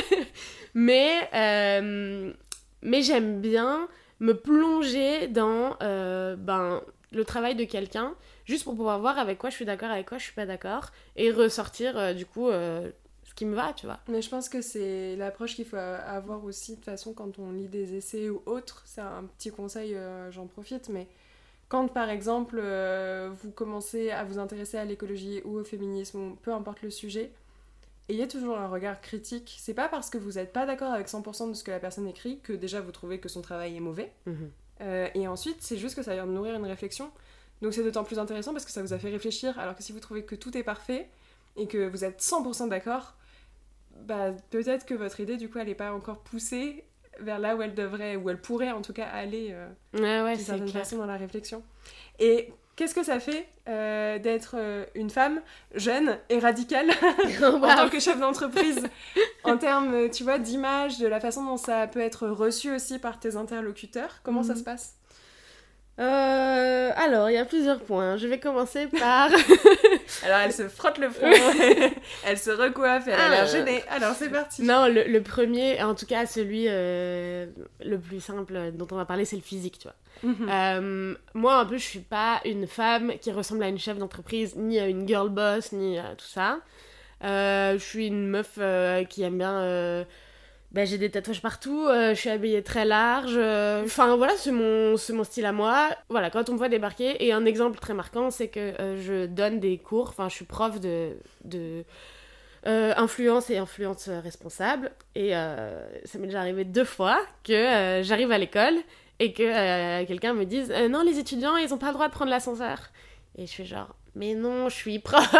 A: mais, euh, mais j'aime bien me plonger dans euh, ben, le travail de quelqu'un, juste pour pouvoir voir avec quoi je suis d'accord, avec quoi je suis pas d'accord, et ressortir euh, du coup... Euh, ce qui me va, tu vois.
B: Mais je pense que c'est l'approche qu'il faut avoir aussi, de toute façon, quand on lit des essais ou autres. C'est un petit conseil, euh, j'en profite, mais quand, par exemple, euh, vous commencez à vous intéresser à l'écologie ou au féminisme, ou peu importe le sujet, ayez toujours un regard critique. C'est pas parce que vous n'êtes pas d'accord avec cent pour cent de ce que la personne écrit que déjà vous trouvez que son travail est mauvais. Mmh. Euh, et ensuite, c'est juste que ça vient de nourrir une réflexion. Donc c'est d'autant plus intéressant parce que ça vous a fait réfléchir, alors que si vous trouvez que tout est parfait et que vous êtes cent pour cent d'accord, bah, peut-être que votre idée, du coup, elle n'est pas encore poussée vers là où elle devrait, où elle pourrait, en tout cas, aller euh,
A: ouais, ouais,
B: d'une certaine façon dans la réflexion. Et qu'est-ce que ça fait euh, d'être euh, une femme jeune et radicale en wow. tant que chef d'entreprise, en termes, tu vois, d'image, de la façon dont ça peut être reçu aussi par tes interlocuteurs? Comment mm-hmm. ça se passe?
A: Euh, alors, il y a plusieurs points. Je vais commencer par...
B: Alors, elle se frotte le front, elle se recoiffe, elle a l'air gênée. Alors, c'est parti.
A: Non, le, le premier, en tout cas celui euh, le plus simple dont on va parler, c'est le physique, tu vois. Mm-hmm. Euh, moi, un peu, je suis pas une femme qui ressemble à une chef d'entreprise, ni à une girl boss, ni à tout ça. Euh, je suis une meuf euh, qui aime bien... Euh, ben, j'ai des tatouages partout, euh, je suis habillée très large, euh... enfin voilà, c'est mon, c'est mon style à moi. Voilà, quand on me voit débarquer, et un exemple très marquant, c'est que euh, je donne des cours, enfin je suis prof de, de euh, influence et influence responsable, et euh, ça m'est déjà arrivé deux fois que euh, j'arrive à l'école et que euh, quelqu'un me dise euh, « Non, les étudiants, ils ont pas le droit de prendre l'ascenseur ». Et je suis genre « Mais non, je suis prof !»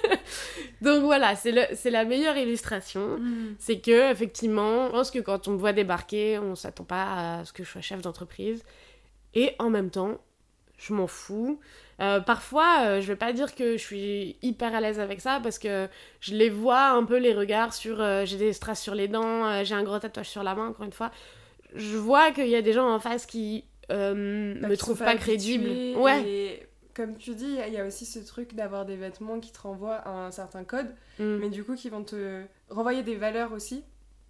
A: Donc voilà, c'est, le, c'est la meilleure illustration. Mmh. C'est que, effectivement, je pense que quand on me voit débarquer, on s'attend pas à ce que je sois chef d'entreprise. Et en même temps, je m'en fous. Euh, parfois, euh, je vais pas dire que je suis hyper à l'aise avec ça, parce que je les vois un peu, les regards sur... Euh, j'ai des strass sur les dents, euh, j'ai un gros tatouage sur la main, encore une fois. Je vois qu'il y a des gens en face qui euh, bah, me trouvent pas crédible. Ouais.
B: Et... Comme tu dis, il y a aussi ce truc d'avoir des vêtements qui te renvoient à un certain code, mm. mais du coup qui vont te renvoyer des valeurs aussi,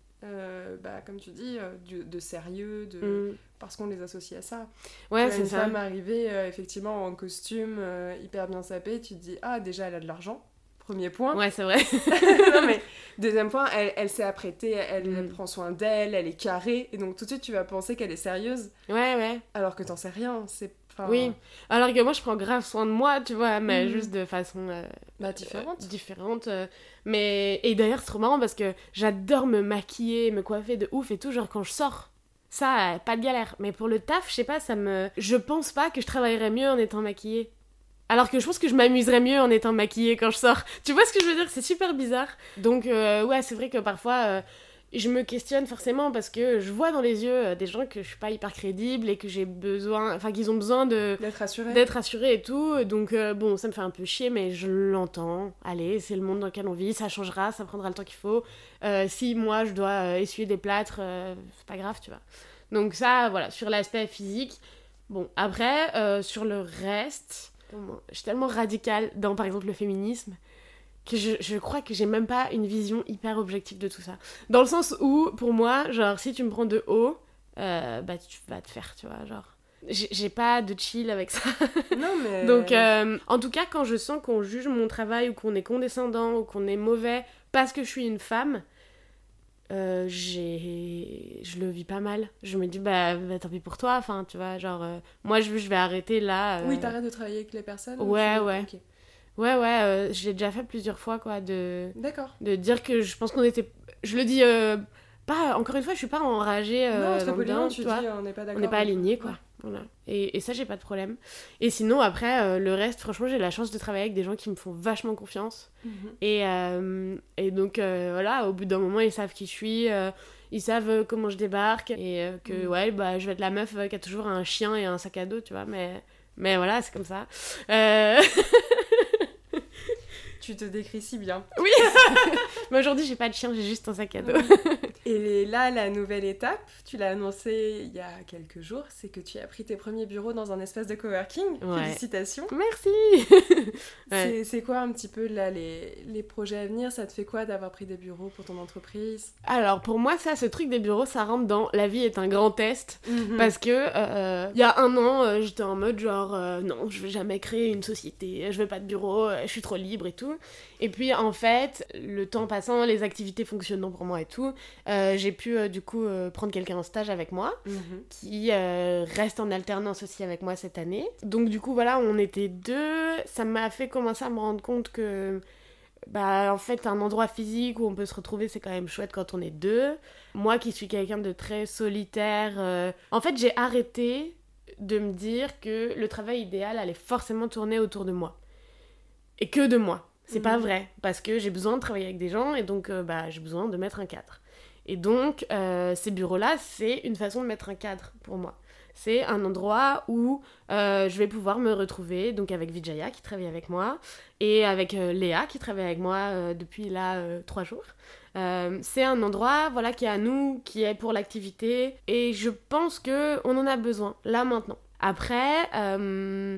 B: euh, bah, comme tu dis, euh, de, de sérieux, de... Mm. parce qu'on les associe à ça.
A: Ouais,
B: tu
A: c'est
B: une
A: ça.
B: Une femme arrivée euh, effectivement en costume, euh, hyper bien sapée, tu te dis, ah déjà elle a de l'argent, premier point.
A: Ouais, c'est vrai.
B: Non mais, deuxième point, elle, elle s'est apprêtée, elle, mm. elle prend soin d'elle, elle est carrée, et donc tout de suite tu vas penser qu'elle est sérieuse.
A: Ouais, ouais.
B: Alors que t'en sais rien, c'est Enfin...
A: Oui, alors que moi je prends grave soin de moi, tu vois, mais mmh. juste de façon euh,
B: bah, différente.
A: Euh, différente euh, mais... Et d'ailleurs c'est trop marrant parce que j'adore me maquiller, me coiffer de ouf et tout, genre quand je sors. Ça, euh, pas de galère. Mais pour le taf, je sais pas, ça me... Je pense pas que je travaillerais mieux en étant maquillée. Alors que je pense que je m'amuserais mieux en étant maquillée quand je sors. Tu vois ce que je veux dire ? C'est super bizarre. Donc euh, ouais, c'est vrai que parfois... Euh, je me questionne forcément parce que je vois dans les yeux des gens que je suis pas hyper crédible et que j'ai besoin, enfin qu'ils ont besoin de
B: d'être rassurés,
A: d'être rassurés et tout. Donc euh, bon, ça me fait un peu chier, mais je l'entends. Allez, c'est le monde dans lequel on vit, ça changera, ça prendra le temps qu'il faut. Euh, si moi je dois euh, essuyer des plâtres, euh, c'est pas grave, tu vois. Donc ça, voilà, sur l'aspect physique. Bon, après, euh, sur le reste, je suis tellement radicale dans par exemple le féminisme. Que je, je crois que j'ai même pas une vision hyper objective de tout ça. Dans le sens où, pour moi, genre, si tu me prends de haut, euh, bah, tu vas te faire, tu vois, genre... J'ai, j'ai pas de chill avec ça.
B: Non, mais...
A: Donc, euh, en tout cas, quand je sens qu'on juge mon travail, ou qu'on est condescendant, ou qu'on est mauvais, parce que je suis une femme, euh, j'ai... je le vis pas mal. Je me dis, bah, bah tant pis pour toi, enfin, tu vois, genre... Euh, moi, je, je vais arrêter là... Euh...
B: Oui, t'arrêtes de travailler avec les personnes.
A: Ouais,
B: tu...
A: ouais.
B: Okay.
A: Ouais, ouais, euh, je l'ai déjà fait plusieurs fois, quoi, de...
B: D'accord.
A: De dire que je pense qu'on était... Je le dis, euh, pas... Encore une fois, je suis pas enragée euh,
B: non, très poliment,
A: tu
B: dis,
A: vois.
B: on n'est pas d'accord.
A: On n'est pas alignés, quoi. Ouais. Voilà. Et, et ça, j'ai pas de problème. Et sinon, après, euh, le reste, franchement, j'ai la chance de travailler avec des gens qui me font vachement confiance. Mm-hmm. Et, euh, et donc, euh, voilà, au bout d'un moment, ils savent qui je suis, euh, ils savent euh, comment je débarque, et euh, que, mm. ouais, bah, je vais être la meuf euh, qui a toujours un chien et un sac à dos, tu vois, mais... Mais voilà, c'est comme ça. Euh...
B: Tu te décris si bien.
A: Oui. Mais aujourd'hui, j'ai pas de chien, j'ai juste un sac à dos.
B: Et là, la nouvelle étape, tu l'as annoncé il y a quelques jours, c'est que tu as pris tes premiers bureaux dans un espace de coworking.
A: Ouais.
B: Félicitations.
A: Merci.
B: Ouais. c'est, c'est quoi un petit peu là, les, les projets à venir ? Ça te fait quoi d'avoir pris des bureaux pour ton entreprise ?
A: Alors, pour moi, ça, ce truc des bureaux, ça rentre dans la vie est un grand test.
B: Mm-hmm.
A: Parce que, euh, il y a un an, euh, j'étais en mode genre, euh, non, je vais jamais créer une société, je veux pas de bureau, je suis trop libre et tout. Et puis, en fait, le temps passant, les activités fonctionnant pour moi et tout, euh, j'ai pu, euh, du coup, euh, prendre quelqu'un en stage avec moi, mm-hmm. qui euh, reste en alternance aussi avec moi cette année. Donc, du coup, voilà, on était deux. Ça m'a fait commencer à me rendre compte que, bah, en fait, un endroit physique où on peut se retrouver, c'est quand même chouette quand on est deux. Moi, qui suis quelqu'un de très solitaire, euh... en fait, j'ai arrêté de me dire que le travail idéal allait forcément tourner autour de moi. Et que de moi. C'est mmh. pas vrai, parce que j'ai besoin de travailler avec des gens, et donc euh, bah, j'ai besoin de mettre un cadre. Et donc, euh, ces bureaux-là, c'est une façon de mettre un cadre pour moi. C'est un endroit où euh, je vais pouvoir me retrouver, donc avec Vijaya qui travaille avec moi, et avec euh, Léa qui travaille avec moi euh, depuis là euh, trois jours. Euh, c'est un endroit voilà, qui est à nous, qui est pour l'activité, et je pense qu'on en a besoin, là maintenant. Après, euh,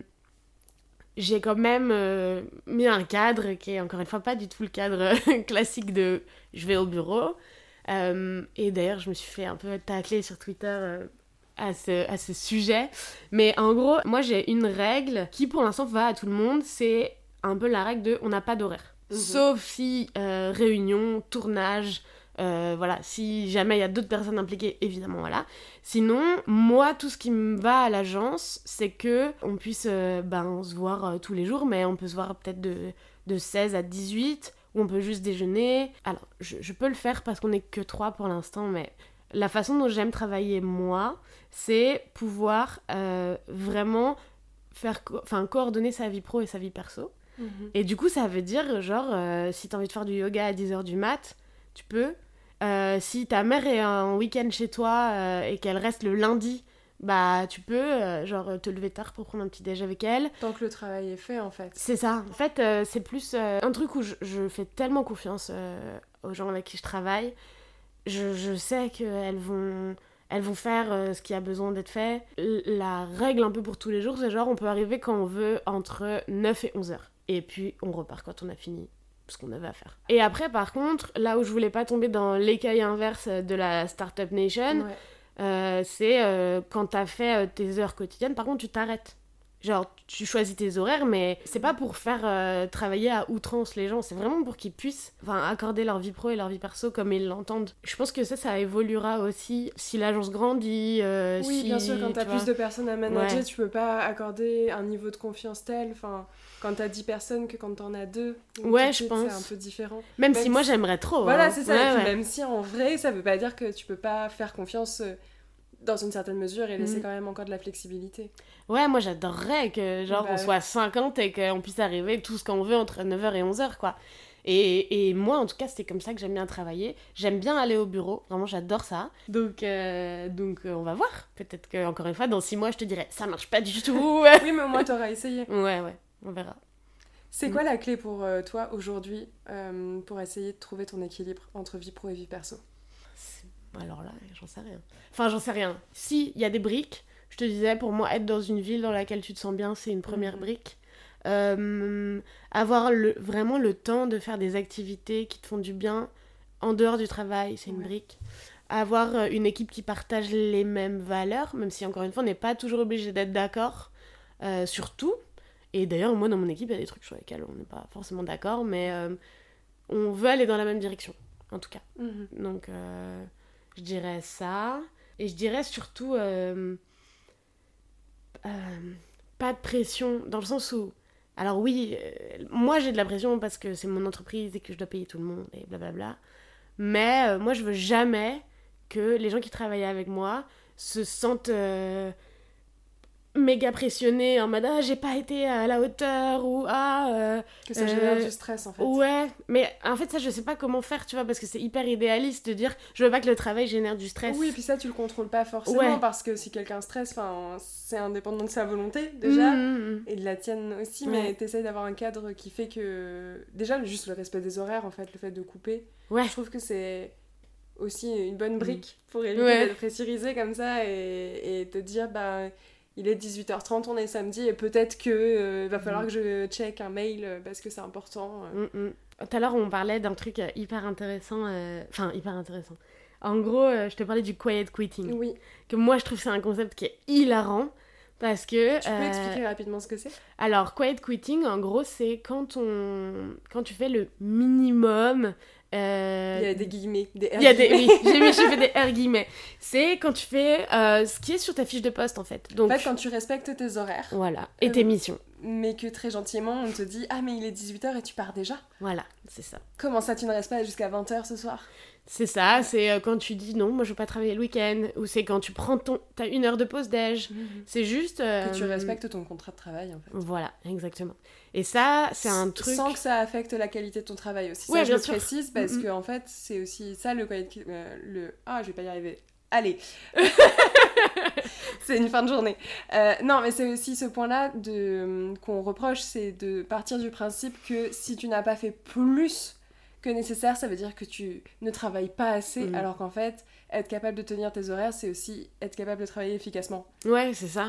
A: j'ai quand même euh, mis un cadre qui est encore une fois pas du tout le cadre classique de je vais au bureau. Euh, et d'ailleurs, je me suis fait un peu tacler sur Twitter euh, à, ce, à ce sujet. Mais en gros, moi j'ai une règle qui pour l'instant va à tout le monde, c'est un peu la règle de on n'a pas d'horaire. Mmh. Sauf si euh, réunion, tournage, euh, voilà, si jamais il y a d'autres personnes impliquées, évidemment, voilà. Sinon, moi, tout ce qui me va à l'agence, c'est que on puisse euh, ben, se voir euh, tous les jours, mais on peut se voir peut-être de, de seize à dix-huit, ou on peut juste déjeuner. Alors, je, je peux le faire parce qu'on n'est que trois pour l'instant, mais la façon dont j'aime travailler, moi, c'est pouvoir euh, vraiment faire co- enfin, coordonner sa vie pro et sa vie perso. Mmh. Et du coup, ça veut dire, genre, euh, si t'as envie de faire du yoga à dix heures du mat', tu peux. Euh, si ta mère est en week-end chez toi euh, et qu'elle reste le lundi, bah tu peux, euh, genre, te lever tard pour prendre un petit déj avec elle.
B: Tant que le travail est fait, en fait.
A: C'est ça. En fait, euh, c'est plus euh, un truc où je, je fais tellement confiance euh, aux gens avec qui je travaille. Je, je sais qu'elles vont... Elles vont faire euh, ce qui a besoin d'être fait. L- la règle un peu pour tous les jours, c'est genre on peut arriver quand on veut entre neuf et onze heures. Et puis on repart quand on a fini ce qu'on avait à faire. Et après, par contre, là où je voulais pas tomber dans l'écueil inverse de la Startup Nation, ouais. euh, c'est euh, quand t'as fait euh, tes heures quotidiennes, par contre, tu t'arrêtes. Genre, tu choisis tes horaires, mais c'est pas pour faire euh, travailler à outrance les gens, c'est vraiment pour qu'ils puissent enfin, accorder leur vie pro et leur vie perso comme ils l'entendent. Je pense que ça, ça évoluera aussi si l'agence grandit. Euh,
B: oui,
A: si,
B: bien sûr, quand t'as plus
A: vois...
B: de personnes à manager,
A: ouais.
B: tu peux pas accorder un niveau de confiance tel, enfin, quand t'as dix personnes que quand t'en as deux.
A: Ouais, je pense.
B: C'est un peu différent.
A: Même, même si, si moi, j'aimerais trop.
B: Voilà,
A: hein.
B: c'est ça.
A: Ouais,
B: et puis
A: ouais.
B: même si, en vrai, ça veut pas dire que tu peux pas faire confiance... Euh, dans une certaine mesure et laisser mmh. quand même encore de la flexibilité.
A: Ouais, moi j'adorerais que genre bah, on soit cinquante et qu'on puisse arriver tous quand on veut entre neuf heures et onze heures quoi. Et, et moi en tout cas c'est comme ça que j'aime bien travailler. J'aime bien aller au bureau, vraiment j'adore ça. Donc, euh, donc euh, on va voir. Peut-être que encore une fois dans six mois je te dirais ça marche pas du tout.
B: Oui mais au moins t'auras essayé.
A: Ouais ouais, on verra.
B: C'est mmh. quoi la clé pour euh, toi aujourd'hui euh, pour essayer de trouver ton équilibre entre vie pro et vie perso?
A: Alors là, j'en sais rien. Enfin, j'en sais rien. Si, il y a des briques. Je te disais, pour moi, être dans une ville dans laquelle tu te sens bien, c'est une première mmh. brique. Euh, avoir le, vraiment le temps de faire des activités qui te font du bien en dehors du travail, c'est une ouais. brique. Avoir une équipe qui partage les mêmes valeurs, même si, encore une fois, on n'est pas toujours obligé d'être d'accord euh, sur tout. Et d'ailleurs, moi, dans mon équipe, il y a des trucs sur lesquels on n'est pas forcément d'accord, mais euh, on veut aller dans la même direction, en tout cas. Mmh. Donc... Euh, je dirais ça. Et je dirais surtout... Euh, euh, pas de pression, dans le sens où... Alors oui, euh, moi j'ai de la pression parce que c'est mon entreprise et que je dois payer tout le monde et blablabla. Mais euh, moi je veux jamais que les gens qui travaillent avec moi se sentent... Euh, méga pressionnée en mode ah j'ai pas été à la hauteur ou ah euh,
B: que ça génère euh, du stress en fait.
A: Ouais, mais en fait ça je sais pas comment faire tu vois parce que c'est hyper idéaliste de dire je veux pas que le travail génère du stress.
B: Oui et puis ça tu le contrôles pas forcément ouais. parce que si quelqu'un stresse enfin c'est indépendant de sa volonté déjà mmh. et de la tienne aussi ouais. mais t'essayes d'avoir un cadre qui fait que déjà juste le respect des horaires en fait le fait de couper
A: ouais.
B: je trouve que c'est aussi une bonne brique mmh. pour éviter ouais. d'être pressurisé comme ça et, et te dire bah il est dix-huit heures trente, on est samedi, et peut-être qu'il euh, va falloir mmh. que je check un mail euh, parce que c'est important. Euh.
A: Mmh, mmh. Tout à l'heure, on parlait d'un truc euh, hyper intéressant. Enfin, euh... hyper intéressant. En gros, euh, je te parlais du quiet quitting.
B: Oui.
A: Que moi, je trouve que c'est un concept qui est hilarant. Parce que...
B: Tu peux euh... expliquer rapidement ce que c'est ?
A: Alors, quiet quitting, en gros, c'est quand, on... quand tu fais le minimum...
B: Euh... Il y a des guillemets, des
A: R guillemets. Des... Oui, j'ai mis, j'ai fait des R guillemets. C'est quand tu fais euh, ce qui est sur ta fiche de poste, en fait. Donc,
B: en fait, quand tu respectes tes horaires.
A: Voilà, et euh, tes missions.
B: Mais que très gentiment, on te dit « Ah, mais il est dix-huit heures et tu pars déjà ?»
A: Voilà, c'est ça.
B: Comment ça, tu ne restes pas jusqu'à vingt heures ce soir ?
A: C'est ça, c'est euh, quand tu dis « Non, moi je veux pas travailler le week-end » ou c'est quand tu prends ton... T'as une heure de pause déj. Mmh. C'est juste... Euh...
B: Que tu respectes ton contrat de travail, en fait.
A: Voilà, exactement. Et ça, c'est un truc...
B: Sans que ça affecte la qualité de ton travail aussi.
A: Ouais,
B: ça, je
A: bien
B: le
A: sûr.
B: précise parce mmh. que en fait, c'est aussi ça le... Euh, le... Ah, je vais pas y arriver. Allez c'est une fin de journée. Euh, non, mais c'est aussi ce point-là de... qu'on reproche, c'est de partir du principe que si tu n'as pas fait plus que nécessaire, ça veut dire que tu ne travailles pas assez, mmh. alors qu'en fait, être capable de tenir tes horaires, c'est aussi être capable de travailler efficacement.
A: Ouais, c'est ça.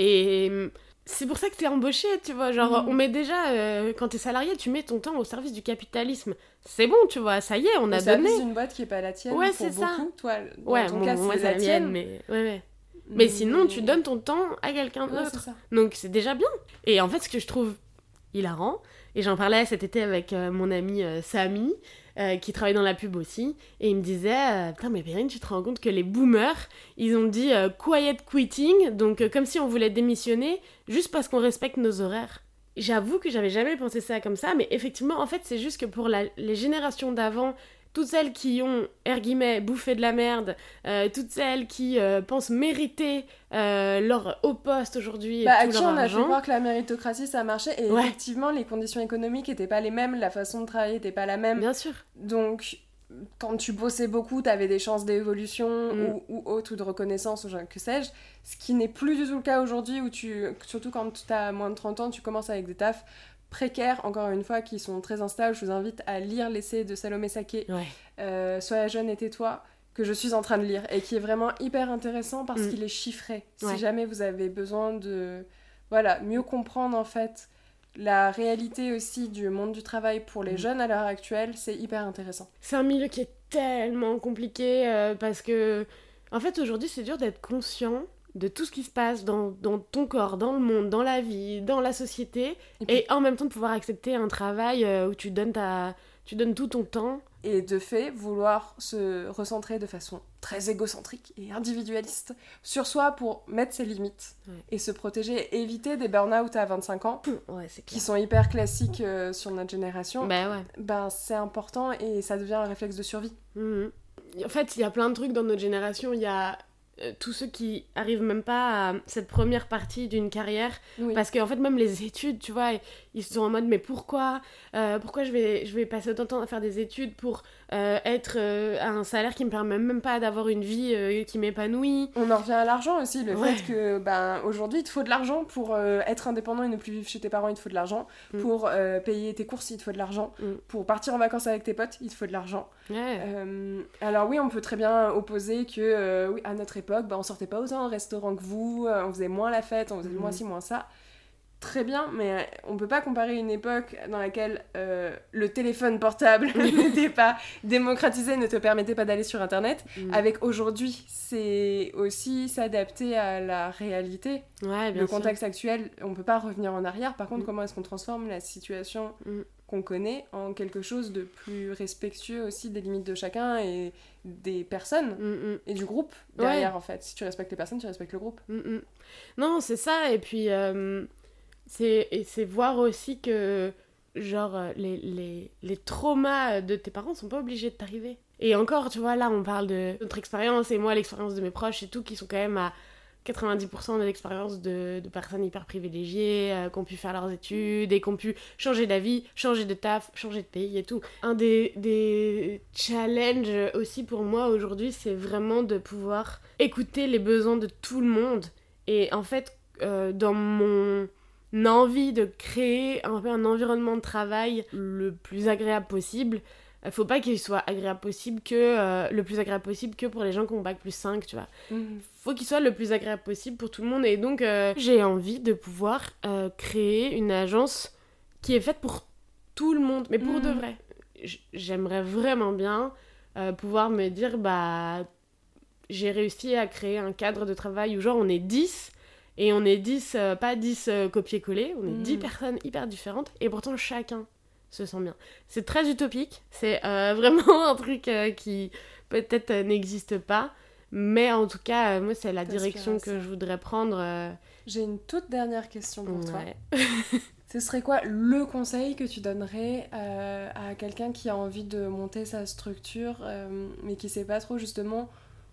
A: Et c'est pour ça que t'es embauché, tu vois, genre, mmh. on met déjà, euh, quand t'es salarié, tu mets ton temps au service du capitalisme. C'est bon, tu vois, ça y est, on a
B: au
A: donné.
B: Au service d'une boîte qui est pas la tienne,
A: ouais,
B: pour
A: c'est
B: beaucoup,
A: ça.
B: toi, dans
A: ouais,
B: ton
A: bon,
B: cas,
A: moi,
B: c'est
A: c'est
B: la,
A: la
B: tienne.
A: mienne, mais... Ouais, ouais. Mais mmh. sinon, tu donnes ton temps à quelqu'un d'autre.
B: Ouais, c'est ça.
A: Donc, c'est déjà bien. Et en fait, ce que je trouve hilarant, et j'en parlais cet été avec euh, mon ami euh, Samy, euh, qui travaille dans la pub aussi, et il me disait euh, putain mais Perrine, tu te rends compte que les boomers, ils ont dit euh, quiet quitting, donc euh, comme si on voulait démissionner juste parce qu'on respecte nos horaires. J'avoue que j'avais jamais pensé ça comme ça, mais effectivement, en fait, c'est juste que pour la, les générations d'avant, toutes celles qui ont, air guillemets, bouffé de la merde, euh, toutes celles qui euh, pensent mériter euh, leur haut poste aujourd'hui et
B: bah,
A: tout leur
B: argent. Bah, à qui on a fait voir que la méritocratie, ça marchait, et ouais. effectivement, les conditions économiques n'étaient pas les mêmes, la façon de travailler n'était pas la même.
A: Bien sûr.
B: Donc, quand tu bossais beaucoup, t'avais des chances d'évolution mm. ou, ou autre, ou de reconnaissance, ou que sais-je, ce qui n'est plus du tout le cas aujourd'hui, où tu, surtout quand t'as moins de trente ans, tu commences avec des tafs précaires, encore une fois, qui sont très instables. Je vous invite à lire l'essai de Salomé Saké,
A: ouais.
B: euh, Sois jeune et tais-toi, que je suis en train de lire, et qui est vraiment hyper intéressant parce mm. qu'il est chiffré. Ouais. Si jamais vous avez besoin de voilà, mieux comprendre, en fait, la réalité aussi du monde du travail pour les mmh. jeunes à l'heure actuelle, c'est hyper intéressant.
A: C'est un milieu qui est tellement compliqué euh, parce que, en fait, aujourd'hui, c'est dur d'être conscient de tout ce qui se passe dans, dans ton corps, dans le monde, dans la vie, dans la société, et, puis, et en même temps de pouvoir accepter un travail euh, où tu donnes, ta, tu donnes tout ton temps.
B: Et de fait, vouloir se recentrer de façon très égocentrique et individualiste sur soi pour mettre ses limites ouais. et se protéger, et éviter des burn-out à vingt-cinq ans,
A: ouais, c'est clair.
B: Qui sont hyper classiques euh, sur notre génération.
A: Ben ouais.
B: Ben, c'est important et ça devient un réflexe de survie.
A: Mmh. En fait, il y a plein de trucs dans notre génération. Il y a euh, tous ceux qui arrivent même pas à cette première partie d'une carrière, oui. parce qu'en fait, même les études, tu vois, ils sont en mode mais pourquoi euh, pourquoi je vais, je vais passer autant de temps à faire des études pour euh, être euh, à un salaire qui me permet même pas d'avoir une vie euh, qui m'épanouit.
B: On en revient à l'argent aussi, le
A: ouais.
B: fait que ben, aujourd'hui il te faut de l'argent pour euh, être indépendant et ne plus vivre chez tes parents, il te faut de l'argent, mm. pour euh, payer tes courses, il te faut de l'argent, mm. pour partir en vacances avec tes potes, il te faut de l'argent.
A: Ouais.
B: Euh, alors oui, on peut très bien opposer que euh, oui, à notre époque, ben, on sortait pas autant au restaurant que vous, euh, on faisait moins la fête, on faisait mm. moins ci, moins ça. Très bien, mais on peut pas comparer une époque dans laquelle euh, le téléphone portable n'était pas démocratisé, ne te permettait pas d'aller sur internet, mmh. avec aujourd'hui. C'est aussi s'adapter à la réalité.
A: Ouais, bien
B: le
A: sûr.
B: contexte actuel, on peut pas revenir en arrière. Par contre, mmh. comment est-ce qu'on transforme la situation mmh. qu'on connaît en quelque chose de plus respectueux aussi des limites de chacun et des personnes mmh. et du groupe derrière, ouais. en fait. Si tu respectes les personnes, tu respectes le groupe.
A: Mmh. Non, c'est ça, et puis... Euh... C'est, et c'est voir aussi que, genre, les, les, les traumas de tes parents sont pas obligés de t'arriver. Et encore, tu vois, là, on parle de notre expérience, et moi, l'expérience de mes proches et tout, qui sont quand même à quatre-vingt-dix pour cent de l'expérience de, de personnes hyper privilégiées, euh, qui ont pu faire leurs études, et qui ont pu changer d'avis, changer de taf, changer de pays et tout. Un des, des challenges aussi pour moi aujourd'hui, c'est vraiment de pouvoir écouter les besoins de tout le monde. Et en fait, euh, dans mon... envie de créer un peu un environnement de travail le plus agréable possible. Il faut pas qu'il soit agréable possible que euh, le plus agréable possible que pour les gens qui ont bac plus cinq, tu vois. Mm-hmm. Faut qu'il soit le plus agréable possible pour tout le monde, et donc euh, j'ai envie de pouvoir euh, créer une agence qui est faite pour tout le monde, mais pour mm-hmm. de vrai. J'aimerais vraiment bien euh, pouvoir me dire bah j'ai réussi à créer un cadre de travail où genre on est dix. Et on est dix, euh, pas dix euh, copier-coller, on est mmh. dix personnes hyper différentes, et pourtant chacun se sent bien. C'est très utopique, c'est euh, vraiment un truc euh, qui peut-être euh, n'existe pas, mais en tout cas, euh, moi, c'est la Parce direction que, que je voudrais prendre. Euh...
B: J'ai une toute dernière question pour
A: ouais.
B: toi. Ce serait quoi le conseil que tu donnerais euh, à quelqu'un qui a envie de monter sa structure, euh, mais qui sait pas trop justement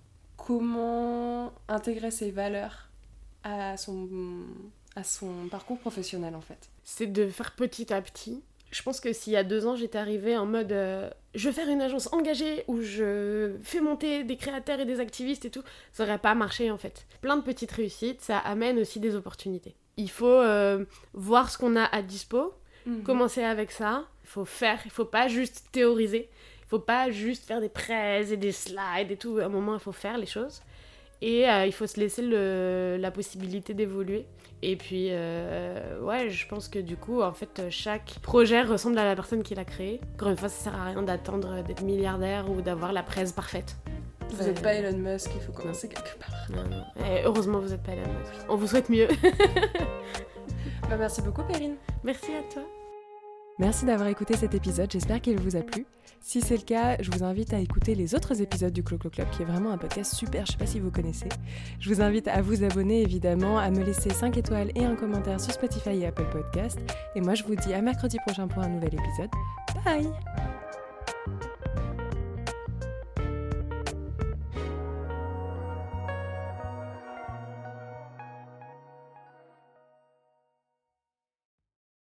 B: comment intégrer ses valeurs à son, à son parcours professionnel, en fait?
A: C'est de faire petit à petit. Je pense que s'il y a deux ans, j'étais arrivée en mode euh, je veux faire une agence engagée où je fais monter des créateurs et des activistes et tout, ça aurait pas marché, en fait. Plein de petites réussites, ça amène aussi des opportunités. Il faut euh, voir ce qu'on a à dispo, mmh. commencer avec ça, Il faut faire, il faut pas juste théoriser. Il faut pas juste faire des prêts et des slides et tout. À un moment, il faut faire les choses. Et euh, il faut se laisser le, la possibilité d'évoluer. Et puis, euh, ouais, je pense que du coup, en fait, chaque projet ressemble à la personne qui l'a créé. Encore une fois, ça sert à rien d'attendre d'être milliardaire ou d'avoir la presse parfaite.
B: Vous n'êtes euh... pas Elon Musk, il faut commencer non. quelque part.
A: Non, non. Et heureusement, vous n'êtes pas Elon Musk. On vous souhaite mieux.
B: Bah, merci beaucoup, Perrine.
A: Merci à toi.
B: Merci d'avoir écouté cet épisode, j'espère qu'il vous a plu. Si c'est le cas, je vous invite à écouter les autres épisodes du Clo Clo Club, qui est vraiment un podcast super, je sais pas si vous connaissez. Je vous invite à vous abonner évidemment, à me laisser cinq étoiles et un commentaire sur Spotify et Apple Podcast. Et moi je vous dis à mercredi prochain pour un nouvel épisode. Bye!